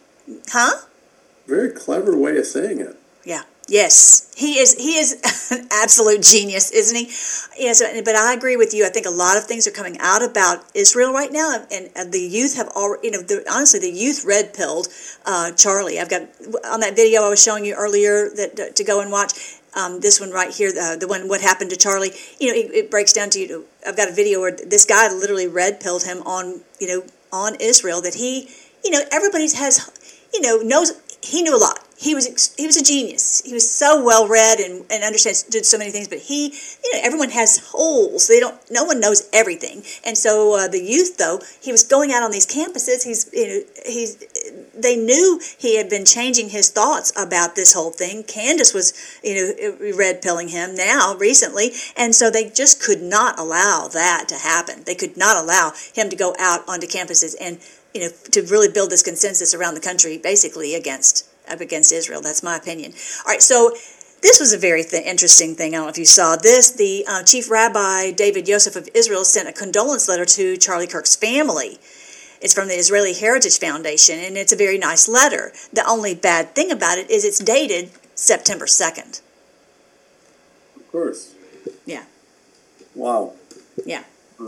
Speaker 2: Very clever way of saying it.
Speaker 3: Yeah. Yes, he is an absolute genius, isn't he? Yes, but I agree with you. I think a lot of things are coming out about Israel right now, and the youth have already, honestly, the youth red-pilled Charlie. I've got, on that video I was showing you earlier that to go and watch, this one right here, the one, What Happened to Charlie, it breaks down to, I've got a video where this guy literally red-pilled him on Israel, that he, everybody knows, he knew a lot. He was a genius. He was so well read and understood so many things. But everyone has holes. No one knows everything. And so the youth, though, he was going out on these campuses. They knew he had been changing his thoughts about this whole thing. Candace was red pilling him now recently, and so they just could not allow that to happen. They could not allow him to go out onto campuses and to really build this consensus around the country, basically against Israel. That's my opinion. All right, so this was a very interesting thing. I don't know if you saw this. The Chief Rabbi David Yosef of Israel sent a condolence letter to Charlie Kirk's family. It's from the Israeli Heritage Foundation, and it's a very nice letter. The only bad thing about it is it's dated September 2nd.
Speaker 2: Of course.
Speaker 3: Yeah.
Speaker 2: Wow.
Speaker 3: Yeah.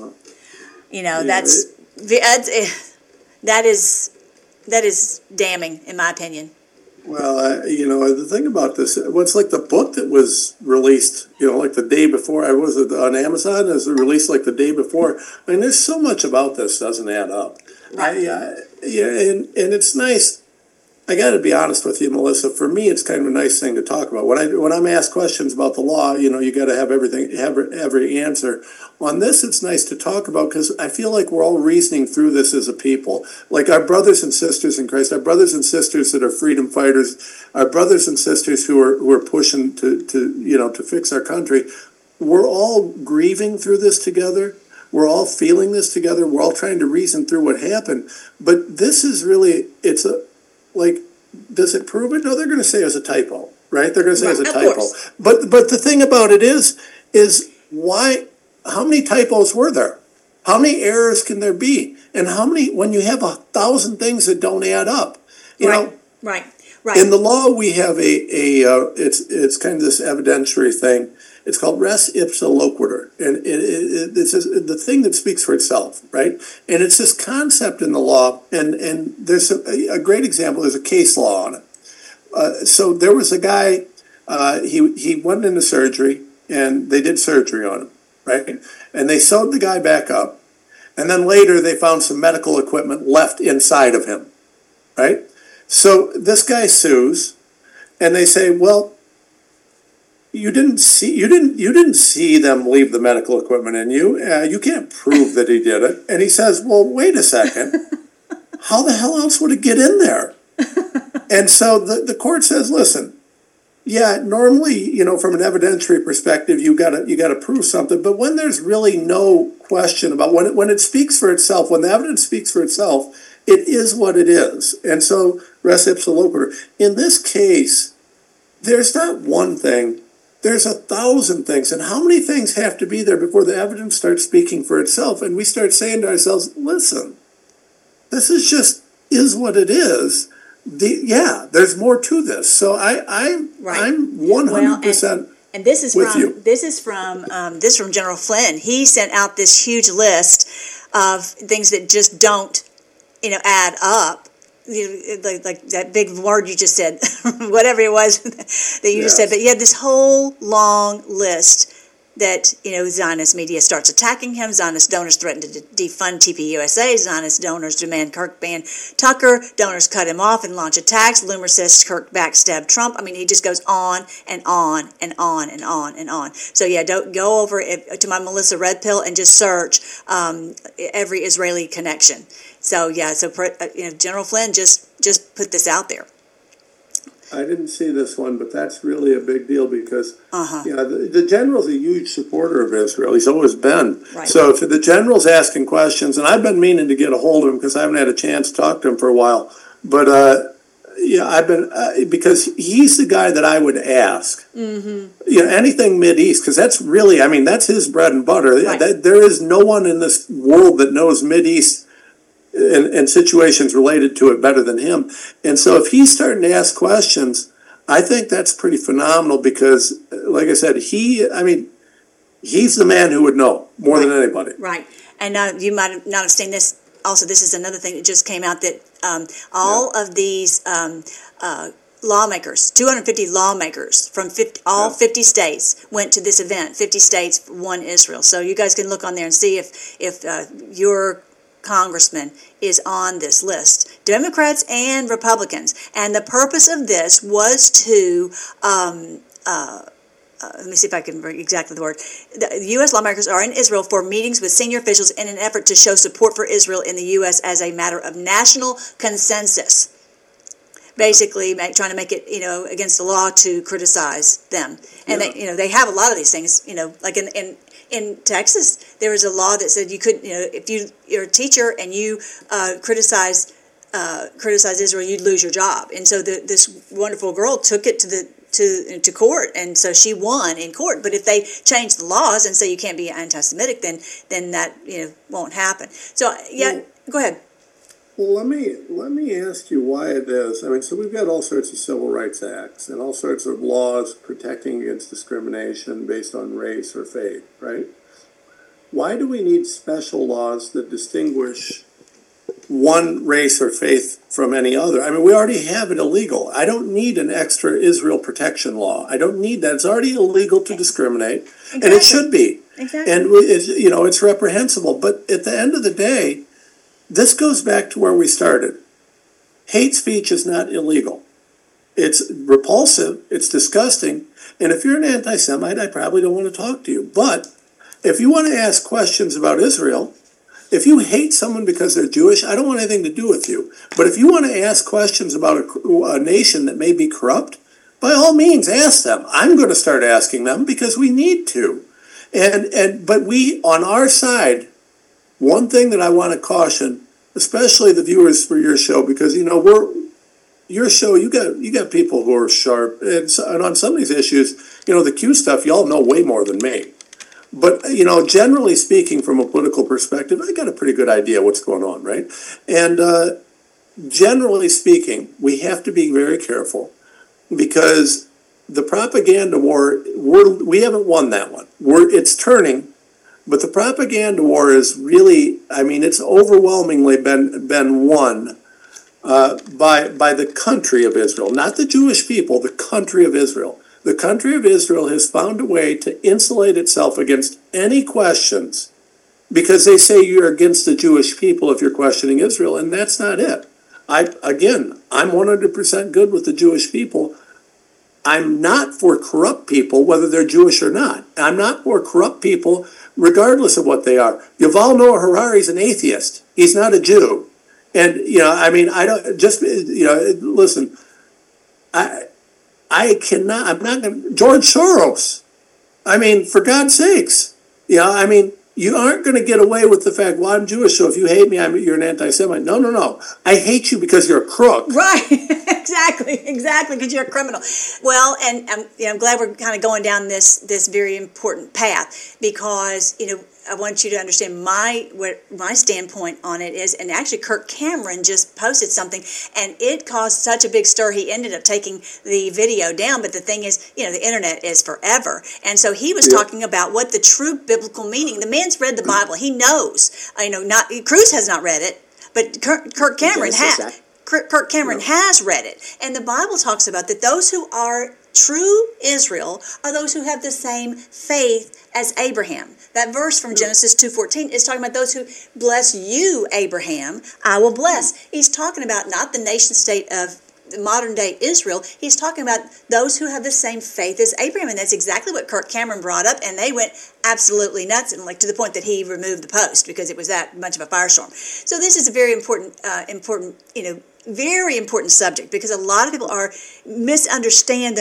Speaker 3: That is damning, in my opinion.
Speaker 2: Well, the thing about this, it's like the book that was released, like the day before. Was it on Amazon? Is it released like the day before? I mean, there's so much about this doesn't add up. Right. And it's nice. I got to be honest with you, Melissa. For me, it's kind of a nice thing to talk about. When I'm asked questions about the law, you got to have every answer. On this, it's nice to talk about because I feel like we're all reasoning through this as a people. Like our brothers and sisters in Christ, our brothers and sisters that are freedom fighters, our brothers and sisters who are pushing to fix our country. We're all grieving through this together. We're all feeling this together. We're all trying to reason through what happened. But this is really, does it prove it? No, they're going to say it was a typo, right? They're going to say it was a typo.
Speaker 3: Course.
Speaker 2: But the thing about it is why, how many typos were there? How many errors can there be? And how many, when you have 1,000 things that don't add up? You know,
Speaker 3: Right.
Speaker 2: in the law, we have it's kind of this evidentiary thing. It's called res ipsa loquitur, and it's the thing that speaks for itself, right? And it's this concept in the law, and there's a great example. There's a case law on it. So there was a guy, he went into surgery, and they did surgery on him, right? And they sewed the guy back up, and then later they found some medical equipment left inside of him, right? So this guy sues, and they say, well, you didn't see them leave the medical equipment in you. You can't prove that he did it. And he says, well, wait a second. How the hell else would it get in there? And so the court says, listen, yeah, normally, you know, from an evidentiary perspective, you gotta prove something. But when there's really no question about when it speaks for itself, when the evidence speaks for itself, it is what it is. And so res ipsa loquitur. In this case, there's not one thing. There's 1,000 things. And how many things have to be there before the evidence starts speaking for itself? And we start saying to ourselves, listen, this is what it is. There's more to this. So I'm 100%
Speaker 3: and this is
Speaker 2: with
Speaker 3: from
Speaker 2: you.
Speaker 3: this is from General Flynn. He sent out this huge list of things that just don't, add up. Like that big word you just said, whatever it was that you just said. But he had this whole long list that, Zionist media starts attacking him. Zionist donors threaten to defund TPUSA. Zionist donors demand Kirk ban Tucker. Donors cut him off and launch attacks. Loomer says Kirk backstabbed Trump. I mean, he just goes on and on and on and on and on. So, don't go over to my Melissa Red Pill and just search every Israeli connection. So, General Flynn just put this out there.
Speaker 2: I didn't see this one, but that's really a big deal because the general's a huge supporter of Israel. He's always been. Right. So if the general's asking questions, and I've been meaning to get a hold of him because I haven't had a chance to talk to him for a while, but I've been because he's the guy that I would ask. Mm-hmm. Anything Mideast, because that's really, that's his bread and butter. Right. There is no one in this world that knows Mideast and situations related to it better than him. And so if he's starting to ask questions, I think that's pretty phenomenal because, like I said, he's the man who would know more than anybody.
Speaker 3: Right. And you might not have seen this. Also, this is another thing that just came out that all of these lawmakers, 250 lawmakers from 50 states went to this event. 50 states, one Israel. So you guys can look on there and see if your congressman is on this list, Democrats and Republicans. And the purpose of this was to, let me see if I can bring exactly the word. The U.S. lawmakers are in Israel for meetings with senior officials in an effort to show support for Israel in the U.S. as a matter of national consensus. Basically, trying to make it, against the law to criticize them. And they have a lot of these things, like in Texas, there was a law that said you could, if you're a teacher and you criticize Israel, you'd lose your job. And so this wonderful girl took it to court, and so she won in court. But if they change the laws and say you can't be anti-Semitic, then that won't happen. So go ahead.
Speaker 2: Well, let me ask you why it is. So we've got all sorts of civil rights acts and all sorts of laws protecting against discrimination based on race or faith, right? Why do we need special laws that distinguish one race or faith from any other? We already have it illegal. I don't need an extra Israel protection law. I don't need that. It's already illegal to discriminate, exactly. And it should be. Exactly. And it's reprehensible. But at the end of the day, this goes back to where we started. Hate speech is not illegal. It's repulsive, it's disgusting, and if you're an anti-Semite, I probably don't want to talk to you. But if you want to ask questions about Israel, if you hate someone because they're Jewish, I don't want anything to do with you. But if you want to ask questions about a nation that may be corrupt, by all means, ask them. I'm going to start asking them because we need to. But we, on our side, one thing that I want to caution, especially the viewers for your show, because your show, you got people who are sharp, and on some of these issues, the Q stuff, y'all know way more than me. But generally speaking, from a political perspective, I got a pretty good idea what's going on, right? And generally speaking, we have to be very careful, because the propaganda war, we haven't won that one. It's turning, but the propaganda war is really, it's overwhelmingly been won by the country of Israel, not the Jewish people, the country of Israel. The country of Israel has found a way to insulate itself against any questions, because they say you're against the Jewish people if you're questioning Israel, and that's not it. I'm 100% good with the Jewish people. I'm not for corrupt people, whether they're Jewish or not. I'm not for corrupt people, regardless of what they are. Yuval Noah Harari's an atheist. He's not a Jew. And, I don't just, listen, I'm not going to, George Soros, for God's sakes, you aren't going to get away with the fact, well, I'm Jewish, so if you hate me, you're an anti-Semite. No. I hate you because you're a crook.
Speaker 3: Right, exactly, because you're a criminal. Well, and I'm glad we're kind of going down this very important path, because, I want you to understand what my standpoint on it is. And actually, Kirk Cameron just posted something, and it caused such a big stir. He ended up taking the video down. But the thing is, the internet is forever. And so he was talking about what the true biblical meaning. The man's read the Bible. He knows. Cruz has not read it, but Kirk Cameron has. Kirk Cameron has read it. And the Bible talks about that those who are true Israel are those who have the same faith as Abraham. That verse from Genesis 2:14 is talking about those who bless you, Abraham, I will bless. He's talking about not the nation state of modern day Israel. He's talking about those who have the same faith as Abraham. And that's exactly what Kirk Cameron brought up. And they went absolutely nuts, and to the point that he removed the post because it was that much of a firestorm. So this is a very important, very important subject, because a lot of people misunderstand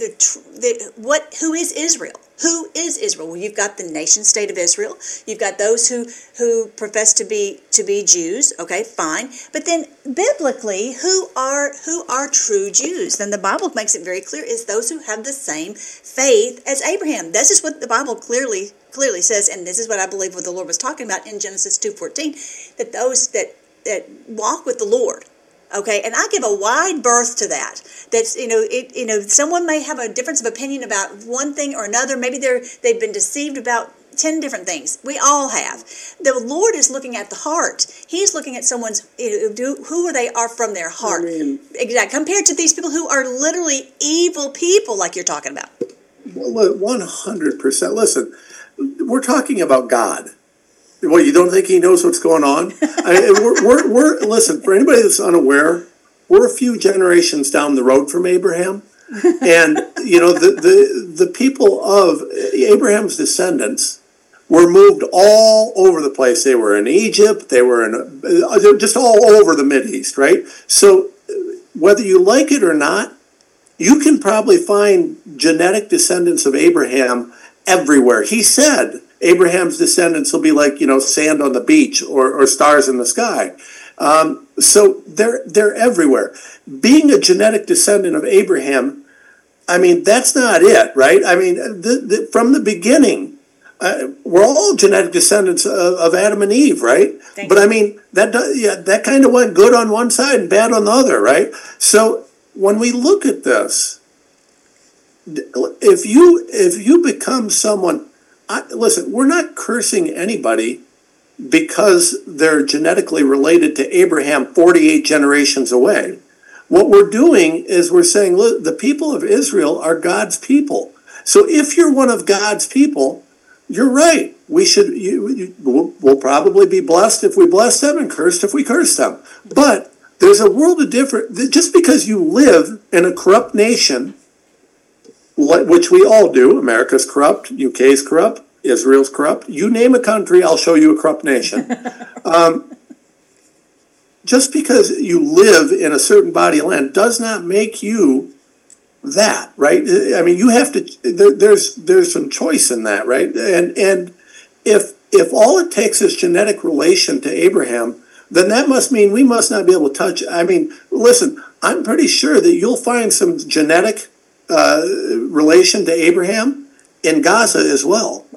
Speaker 3: who is Israel. Who is Israel? Well, you've got the nation state of Israel. You've got those who profess to be Jews. Okay, fine. But then biblically, who are true Jews? Then the Bible makes it very clear: is those who have the same faith as Abraham. This is what the Bible clearly says, and this is what I believe what the Lord was talking about in Genesis 2:14, that those that walk with the Lord. Okay, and I give a wide berth to that. That's someone may have a difference of opinion about one thing or another. Maybe they've been deceived about 10 different things. We all have. The Lord is looking at the heart. He's looking at someone's who they are from their heart. Exactly. Compared to these people who are literally evil people, like you're talking about.
Speaker 2: 100%. Listen, we're talking about God. Well, you don't think he knows what's going on? Listen, for anybody that's unaware, we're a few generations down the road from Abraham. And, the people of Abraham's descendants were moved all over the place. They were in Egypt. They were just all over the Mideast, right? So whether you like it or not, you can probably find genetic descendants of Abraham everywhere. He said Abraham's descendants will be like, sand on the beach or stars in the sky. So they're everywhere. Being a genetic descendant of Abraham, that's not it, right? From the beginning, we're all genetic descendants of Adam and Eve, right? But that kind of went good on one side and bad on the other, right? So when we look at this, if you become someone, listen, we're not cursing anybody because they're genetically related to Abraham 48 generations away. What we're doing is we're saying, look, the people of Israel are God's people. So if you're one of God's people, you're right. We'll probably be blessed if we bless them and cursed if we curse them. But there's a world of difference. Just because you live in a corrupt nation, which we all do, America's corrupt, UK's corrupt, Israel's corrupt. You name a country, I'll show you a corrupt nation. Just because you live in a certain body of land does not make you that, right? You have to. There's some choice in that, right? And if if all it takes is genetic relation to Abraham, then that must mean we must not be able to touch. I mean, listen, I'm pretty sure that you'll find some genetic relation to Abraham in Gaza as well.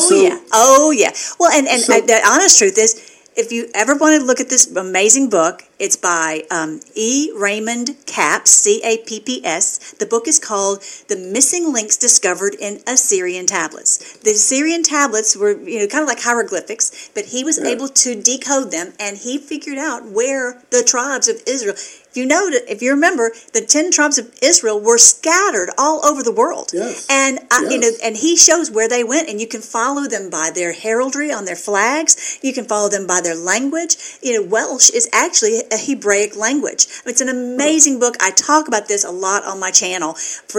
Speaker 3: Oh yeah. Well, and the honest truth is, if you ever want to look at this amazing book, it's by E. Raymond Capps, Capps. The book is called The Missing Links Discovered in Assyrian Tablets. The Assyrian tablets were, kind of like hieroglyphics, but he was able to decode them, and he figured out where the tribes of Israel. If you remember, the 10 tribes of Israel were scattered all over the world.
Speaker 2: Yes.
Speaker 3: And and he shows where they went, and you can follow them by their heraldry on their flags. You can follow them by their language. Welsh is actually a Hebraic language. It's an amazing book. I talk about this a lot on my channel,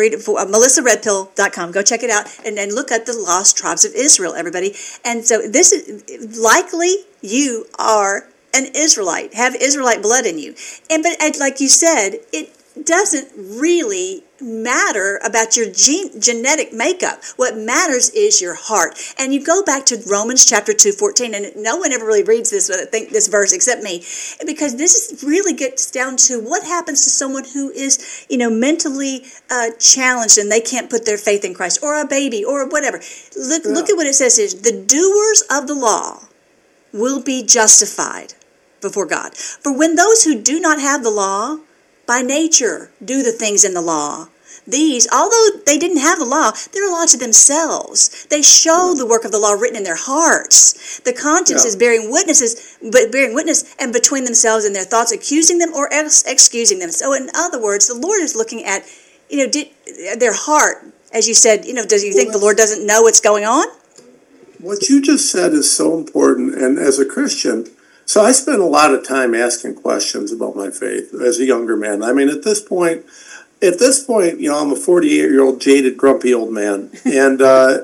Speaker 3: MelissaRedpill.com. Go check it out and then look at the lost tribes of Israel, everybody. And so this is likely you are an Israelite, have Israelite blood in you. But like you said, it doesn't really matter about your genetic makeup. What matters is your heart. And you go back to Romans chapter 2:14, and no one ever really reads this verse except me, because this really gets down to what happens to someone who is, mentally challenged and they can't put their faith in Christ, or a baby, or whatever. Look at what it says is, the doers of the law will be justified before God. For when those who do not have the law, by nature, do the things in the law, these, although they didn't have the law, they're a law to themselves. They show the work of the law written in their hearts. The conscience is bearing witness, and between themselves and their thoughts, accusing them or excusing them. So in other words, the Lord is looking at, their heart. As you said, does you think the Lord doesn't know what's going on?
Speaker 2: What you just said is so important, and as a Christian, so I spent a lot of time asking questions about my faith as a younger man. I mean, at this point, I'm a 48-year-old jaded, grumpy old man, and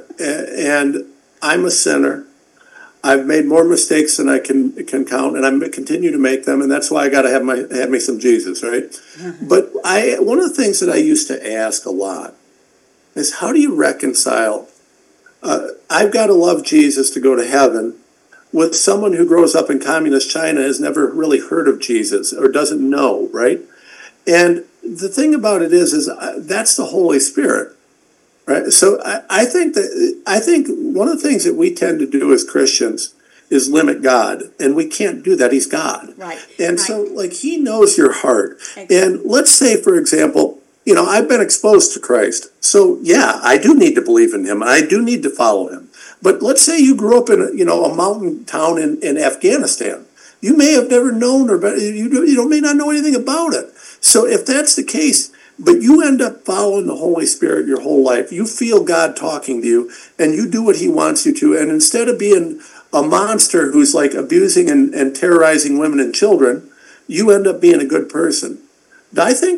Speaker 2: I'm a sinner. I've made more mistakes than I can count, and I continue to make them, and that's why I got to have me some Jesus, right? Mm-hmm. But one of the things that I used to ask a lot is, how do you reconcile? I've got to love Jesus to go to heaven, with someone who grows up in communist China, has never really heard of Jesus or doesn't know, right? And the thing about it is that's the Holy Spirit, right? So I think one of the things that we tend to do as Christians is limit God, and we can't do that. He's God,
Speaker 3: right?
Speaker 2: And so, He knows your heart.
Speaker 3: Exactly. And
Speaker 2: let's say, for example, I've been exposed to Christ, so yeah, I do need to believe in Him. I do need to follow Him. But let's say you grew up in a mountain town in Afghanistan. You may have never known, or you may not know anything about it. So if that's the case, but you end up following the Holy Spirit your whole life, you feel God talking to you, and you do what He wants you to, and instead of being a monster who's abusing and terrorizing women and children, you end up being a good person. I think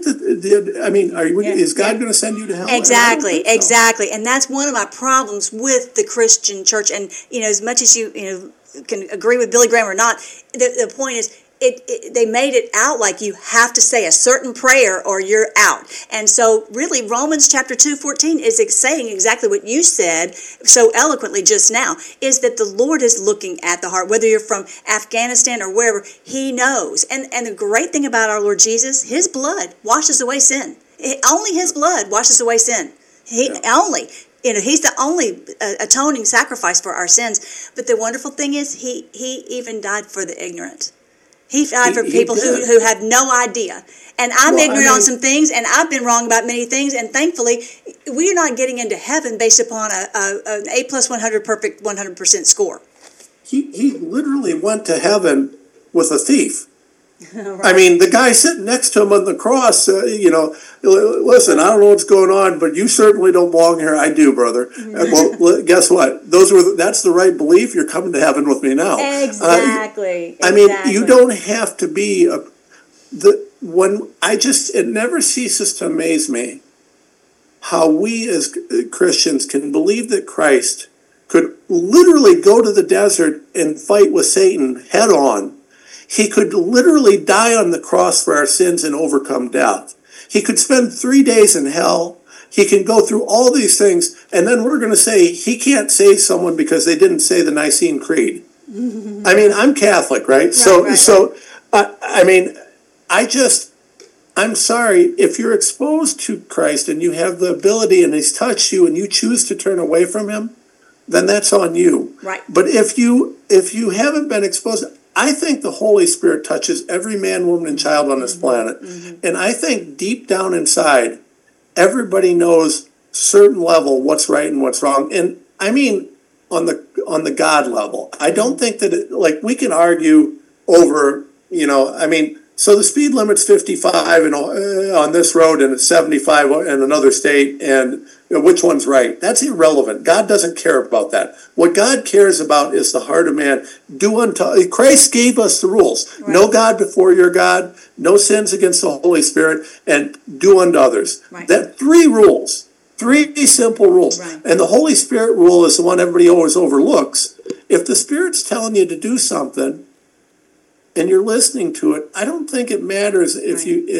Speaker 2: is God going to send you to hell?
Speaker 3: Exactly. And that's one of my problems with the Christian church. And, as much as you can agree with Billy Graham or not, the point is, they made it out like you have to say a certain prayer or you're out. And so really Romans chapter 2:14 is saying exactly what you said so eloquently just now, is that the Lord is looking at the heart, whether you're from Afghanistan or wherever. He knows. And the great thing about our Lord Jesus, His blood washes away sin. Only His blood washes away sin. He's the only atoning sacrifice for our sins. But the wonderful thing is, He even died for the ignorant. He died for people who have no idea. And I'm ignorant on some things, and I've been wrong about many things, and thankfully, we're not getting into heaven based upon an A+100 perfect 100% score.
Speaker 2: He literally went to heaven with a thief.
Speaker 3: Right.
Speaker 2: I mean, the guy sitting next to him on the cross, listen, I don't know what's going on, but you certainly don't belong here. I do, brother. Well, guess what? That's the right belief. You're coming to heaven with me now.
Speaker 3: Exactly.
Speaker 2: I mean, you don't have to be it never ceases to amaze me how we as Christians can believe that Christ could literally go to the desert and fight with Satan head on. He could literally die on the cross for our sins and overcome death. He could spend 3 days in hell He can go through all these things, and then we're going to say he can't save someone because they didn't say the Nicene Creed. I mean, I'm Catholic, right? I mean, I'm sorry, if you're exposed to Christ and you have the ability and he's touched you and you choose to turn away from him, then that's on you.
Speaker 3: Right.
Speaker 2: But if you haven't been exposed, I think the Holy Spirit touches every man, woman, and child on this planet. And I think deep down inside, everybody knows certain level what's right and what's wrong. And I mean on the God level. I don't think that we can argue over, so the speed limit's 55 on this road and it's 75 in another state, and which one's right? That's irrelevant. God doesn't care about that. What God cares about is the heart of man. Christ gave us the rules. Right. No God before your God, no sins against the Holy Spirit, and do unto others. Right. That 3 rules. 3 simple rules. Right. And the Holy Spirit rule is the one everybody always overlooks. If the Spirit's telling you to do something, and you're listening to it, I don't think it matters if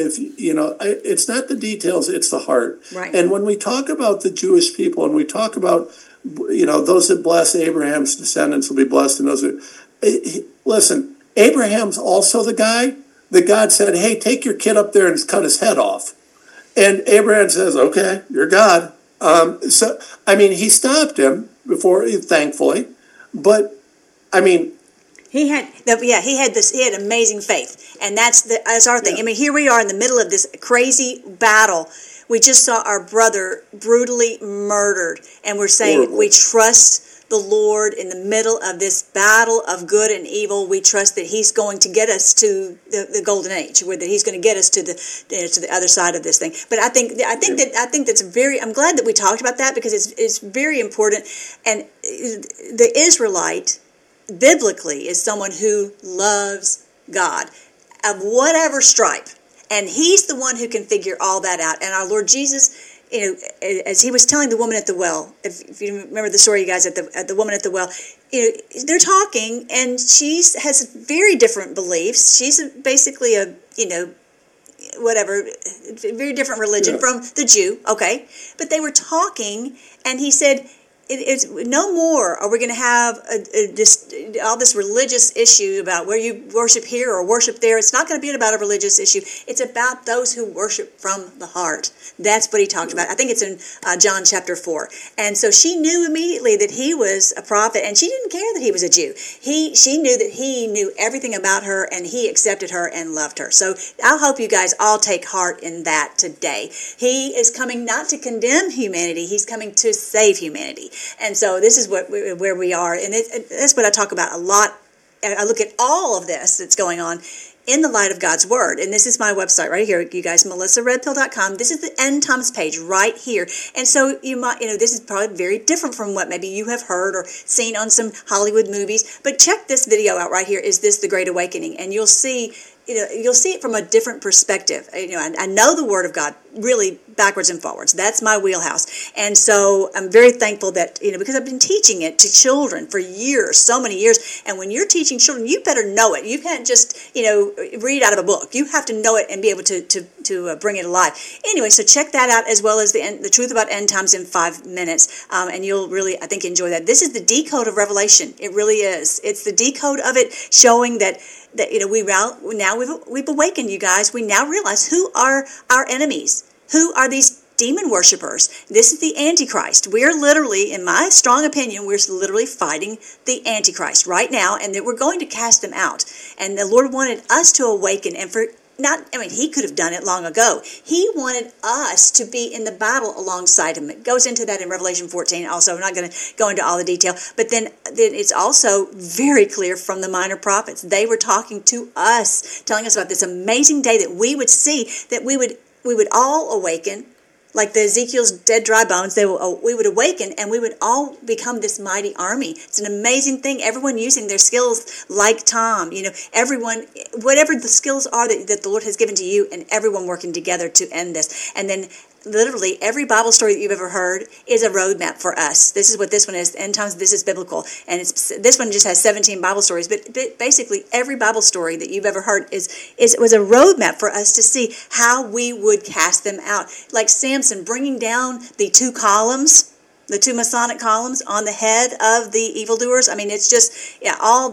Speaker 2: it's not the details, it's the heart.
Speaker 3: Right.
Speaker 2: And when we talk about the Jewish people and we talk about, those that bless Abraham's descendants will be blessed, and those listen, Abraham's also the guy that God said, hey, take your kid up there and cut his head off. And Abraham says, okay, you're God. He stopped him before, thankfully, but,
Speaker 3: He had amazing faith, and that's our thing. Yeah. Here we are in the middle of this crazy battle. We just saw our brother brutally murdered, and we're saying horrible. We trust the Lord in the middle of this battle of good and evil. We trust that He's going to get us to the golden age, where that He's going to get us to the other side of this thing. But I think that's very. I'm glad that we talked about that, because it's very important. And the Israelite, biblically, is someone who loves God of whatever stripe, and He's the one who can figure all that out. And our Lord Jesus, as He was telling the woman at the well, if you remember the story, you guys, at the woman at the well, they're talking, and she has very different beliefs. She's basically a very different religion from the Jew. Okay, but they were talking, and He said, it's no more are we going to have all this religious issue about where you worship here or worship there. It's not going to be about a religious issue. It's about those who worship from the heart. That's what He talked about. I think it's in John chapter 4. And so she knew immediately that he was a prophet, and she didn't care that he was a Jew. She knew that He knew everything about her, and He accepted her and loved her. So I hope you guys all take heart in that today. He is coming not to condemn humanity. He's coming to save humanity. And so this is where we are, and that's what I talk about a lot. I look at all of this that's going on in the light of God's Word. And this is my website right here, you guys, melissaredpill.com. This is the End Times page right here. And so you might, this is probably very different from what maybe you have heard or seen on some Hollywood movies. But check this video out right here. Is this the Great Awakening? And you'll see it from a different perspective. I know the Word of God really backwards and forwards. That's my wheelhouse. And so I'm very thankful that, because I've been teaching it to children for years, so many years. And when you're teaching children, you better know it. You can't just, read out of a book. You have to know it and be able to bring it alive. Anyway, so check that out, as well as the Truth About End Times in 5 minutes. And you'll really, I think, enjoy that. This is the decode of Revelation. It really is. It's the decode of it, showing that we've awakened, you guys. We now realize who are our enemies. Who are these demon worshipers? This is the Antichrist. We are literally, in my strong opinion, we're literally fighting the Antichrist right now, and that we're going to cast them out. And the Lord wanted us to awaken, and He could have done it long ago. He wanted us to be in the battle alongside Him. It goes into that in Revelation 14 also. I'm not going to go into all the detail. But then it's also very clear from the minor prophets. They were talking to us, telling us about this amazing day that we would see, that we would all awaken, like the Ezekiel's dead dry bones. We would awaken, and we would all become this mighty army. It's an amazing thing. Everyone using their skills like Tom. Everyone, whatever the skills are that the Lord has given to you, and everyone working together to end this. And then literally every Bible story that you've ever heard is a roadmap for us. This is what this one is. End Times, this is biblical. And this one just has 17 Bible stories. But basically every Bible story that you've ever heard was a roadmap for us to see how we would cast them out. Like Samson Samson bringing down the two columns, the two Masonic columns on the head of the evildoers. I mean, it's just, all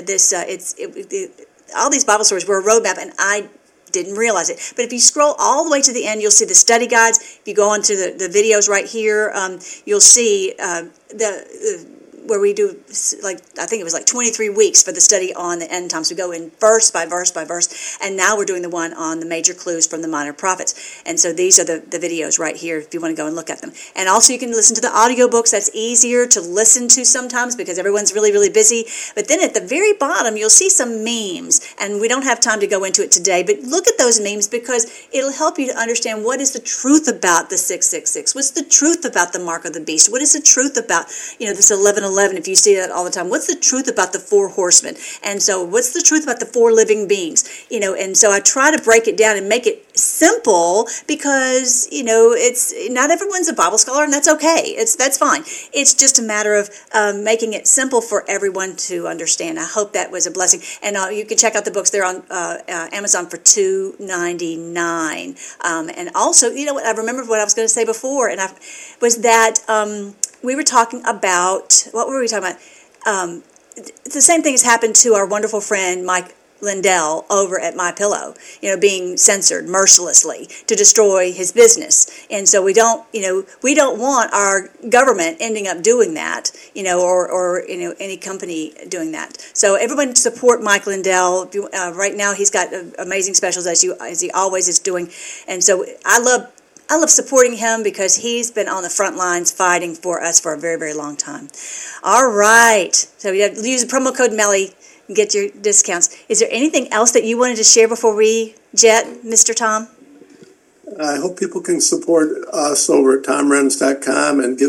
Speaker 3: all these Bible stories were a roadmap, and I didn't realize it. But if you scroll all the way to the end, you'll see the study guides. If you go onto the videos right here, you'll see where we do, I think it was 23 weeks for the study on the end times. We go in verse by verse by verse, and now we're doing the one on the major clues from the minor prophets. And so these are the videos right here if you want to go and look at them. And also you can listen to the audiobooks. That's easier to listen to sometimes because everyone's really, really busy. But then at the very bottom, you'll see some memes, and we don't have time to go into it today, but look at those memes because it'll help you to understand what is the truth about the 666. What's the truth about the mark of the beast? What is the truth about, this 1111? If you see that all the time, what's the truth about the 4 horsemen? And so what's the truth about the 4 living beings? And so I try to break it down and make it simple because, it's not everyone's a Bible scholar, and that's okay. That's fine. It's just a matter of making it simple for everyone to understand. I hope that was a blessing. And you can check out the books. They're on Amazon for $2.99. And also, what I remembered what I was going to say before, and was that we were talking about, what were we talking about? The same thing has happened to our wonderful friend Mike Lindell over at MyPillow, being censored mercilessly to destroy his business. And so we don't want our government ending up doing that, or any company doing that. So everyone support Mike Lindell. Right now he's got amazing specials as he always is doing. And so I love supporting him because he's been on the front lines fighting for us for a very, very long time. All right. So you have to use the promo code MELLY and get your discounts. Is there anything else that you wanted to share before we jet, Mr. Tom?
Speaker 2: I hope people can support us over at TomRenz.com and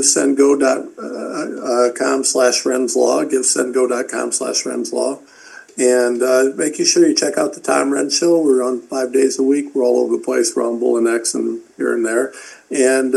Speaker 2: GiveSendGo.com/RenzLaw, GiveSendGo.com/RenzLaw. And making sure you check out the Tom Renz Show. We're on 5 days a week. We're all over the place. We're on Bull and X and here and there. And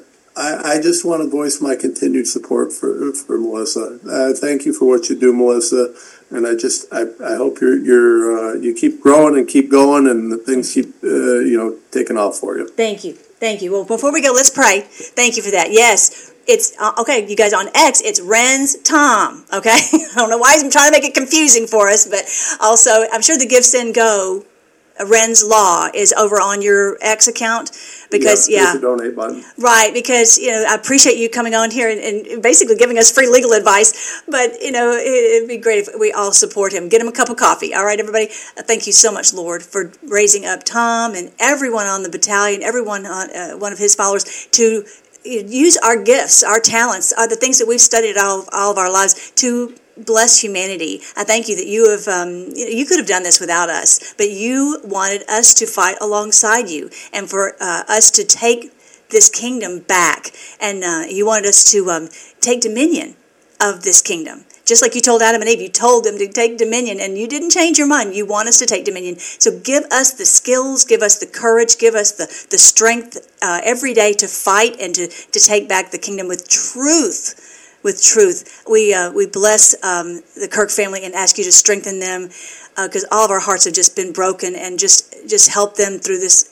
Speaker 2: I just want to voice my continued support for Melissa. Thank you for what you do, Melissa. And I hope you keep growing and keep going, and things keep taking off for you.
Speaker 3: Thank you. Well, before we go, let's pray. Thank you for that. Yes. It's, okay, you guys, on X, it's Renz Tom, okay? I don't know why I'm trying to make it confusing for us, but also, I'm sure the Give, Send, Go, Renz Law is over on your X account, because,
Speaker 2: there's a donate button.
Speaker 3: Right, because, I appreciate you coming on here and basically giving us free legal advice, but, it'd be great if we all support him. Get him a cup of coffee, all right, everybody? Thank you so much, Lord, for raising up Tom and everyone on the battalion, everyone on one of his followers to use our gifts, our talents, the things that we've studied all of our lives to bless humanity. I thank you that you have, you could have done this without us, but you wanted us to fight alongside you and for us to take this kingdom back. And you wanted us to take dominion of this kingdom. Just like you told Adam and Eve, you told them to take dominion, and you didn't change your mind. You want us to take dominion. So give us the skills, give us the courage, give us the strength every day to fight and to take back the kingdom with truth. With truth. We bless the Kirk family and ask you to strengthen them because all of our hearts have just been broken, and just help them through this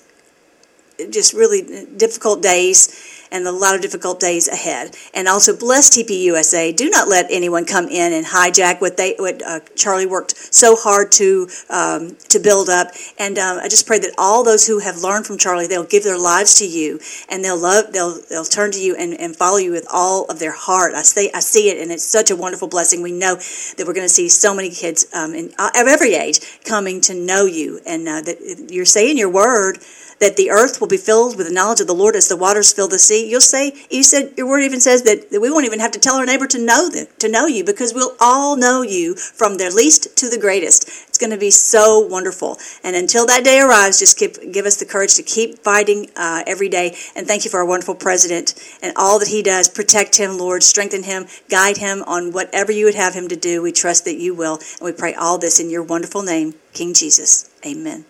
Speaker 3: just really difficult days and a lot of difficult days ahead. And also bless TPUSA. Do not let anyone come in and hijack what Charlie worked so hard to build up. And I just pray that all those who have learned from Charlie, they'll give their lives to you, and they'll turn to you and follow you with all of their heart. I see it, and it's such a wonderful blessing. We know that we're going to see so many kids of every age coming to know you, and that you're saying your word, that the earth will be filled with the knowledge of the Lord as the waters fill the sea. You said your word even says that we won't even have to tell our neighbor to know you, because we'll all know you from the least to the greatest. It's going to be so wonderful. And until that day arrives, just give us the courage to keep fighting every day. And thank you for our wonderful president and all that he does. Protect him, Lord. Strengthen him. Guide him on whatever you would have him to do. We trust that you will. And we pray all this in your wonderful name, King Jesus. Amen.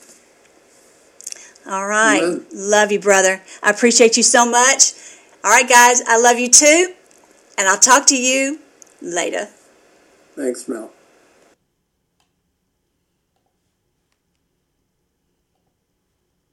Speaker 3: All right. Amen. Love you, brother. I appreciate you so much. All right, guys. I love you too. And I'll talk to you later.
Speaker 2: Thanks, Mel.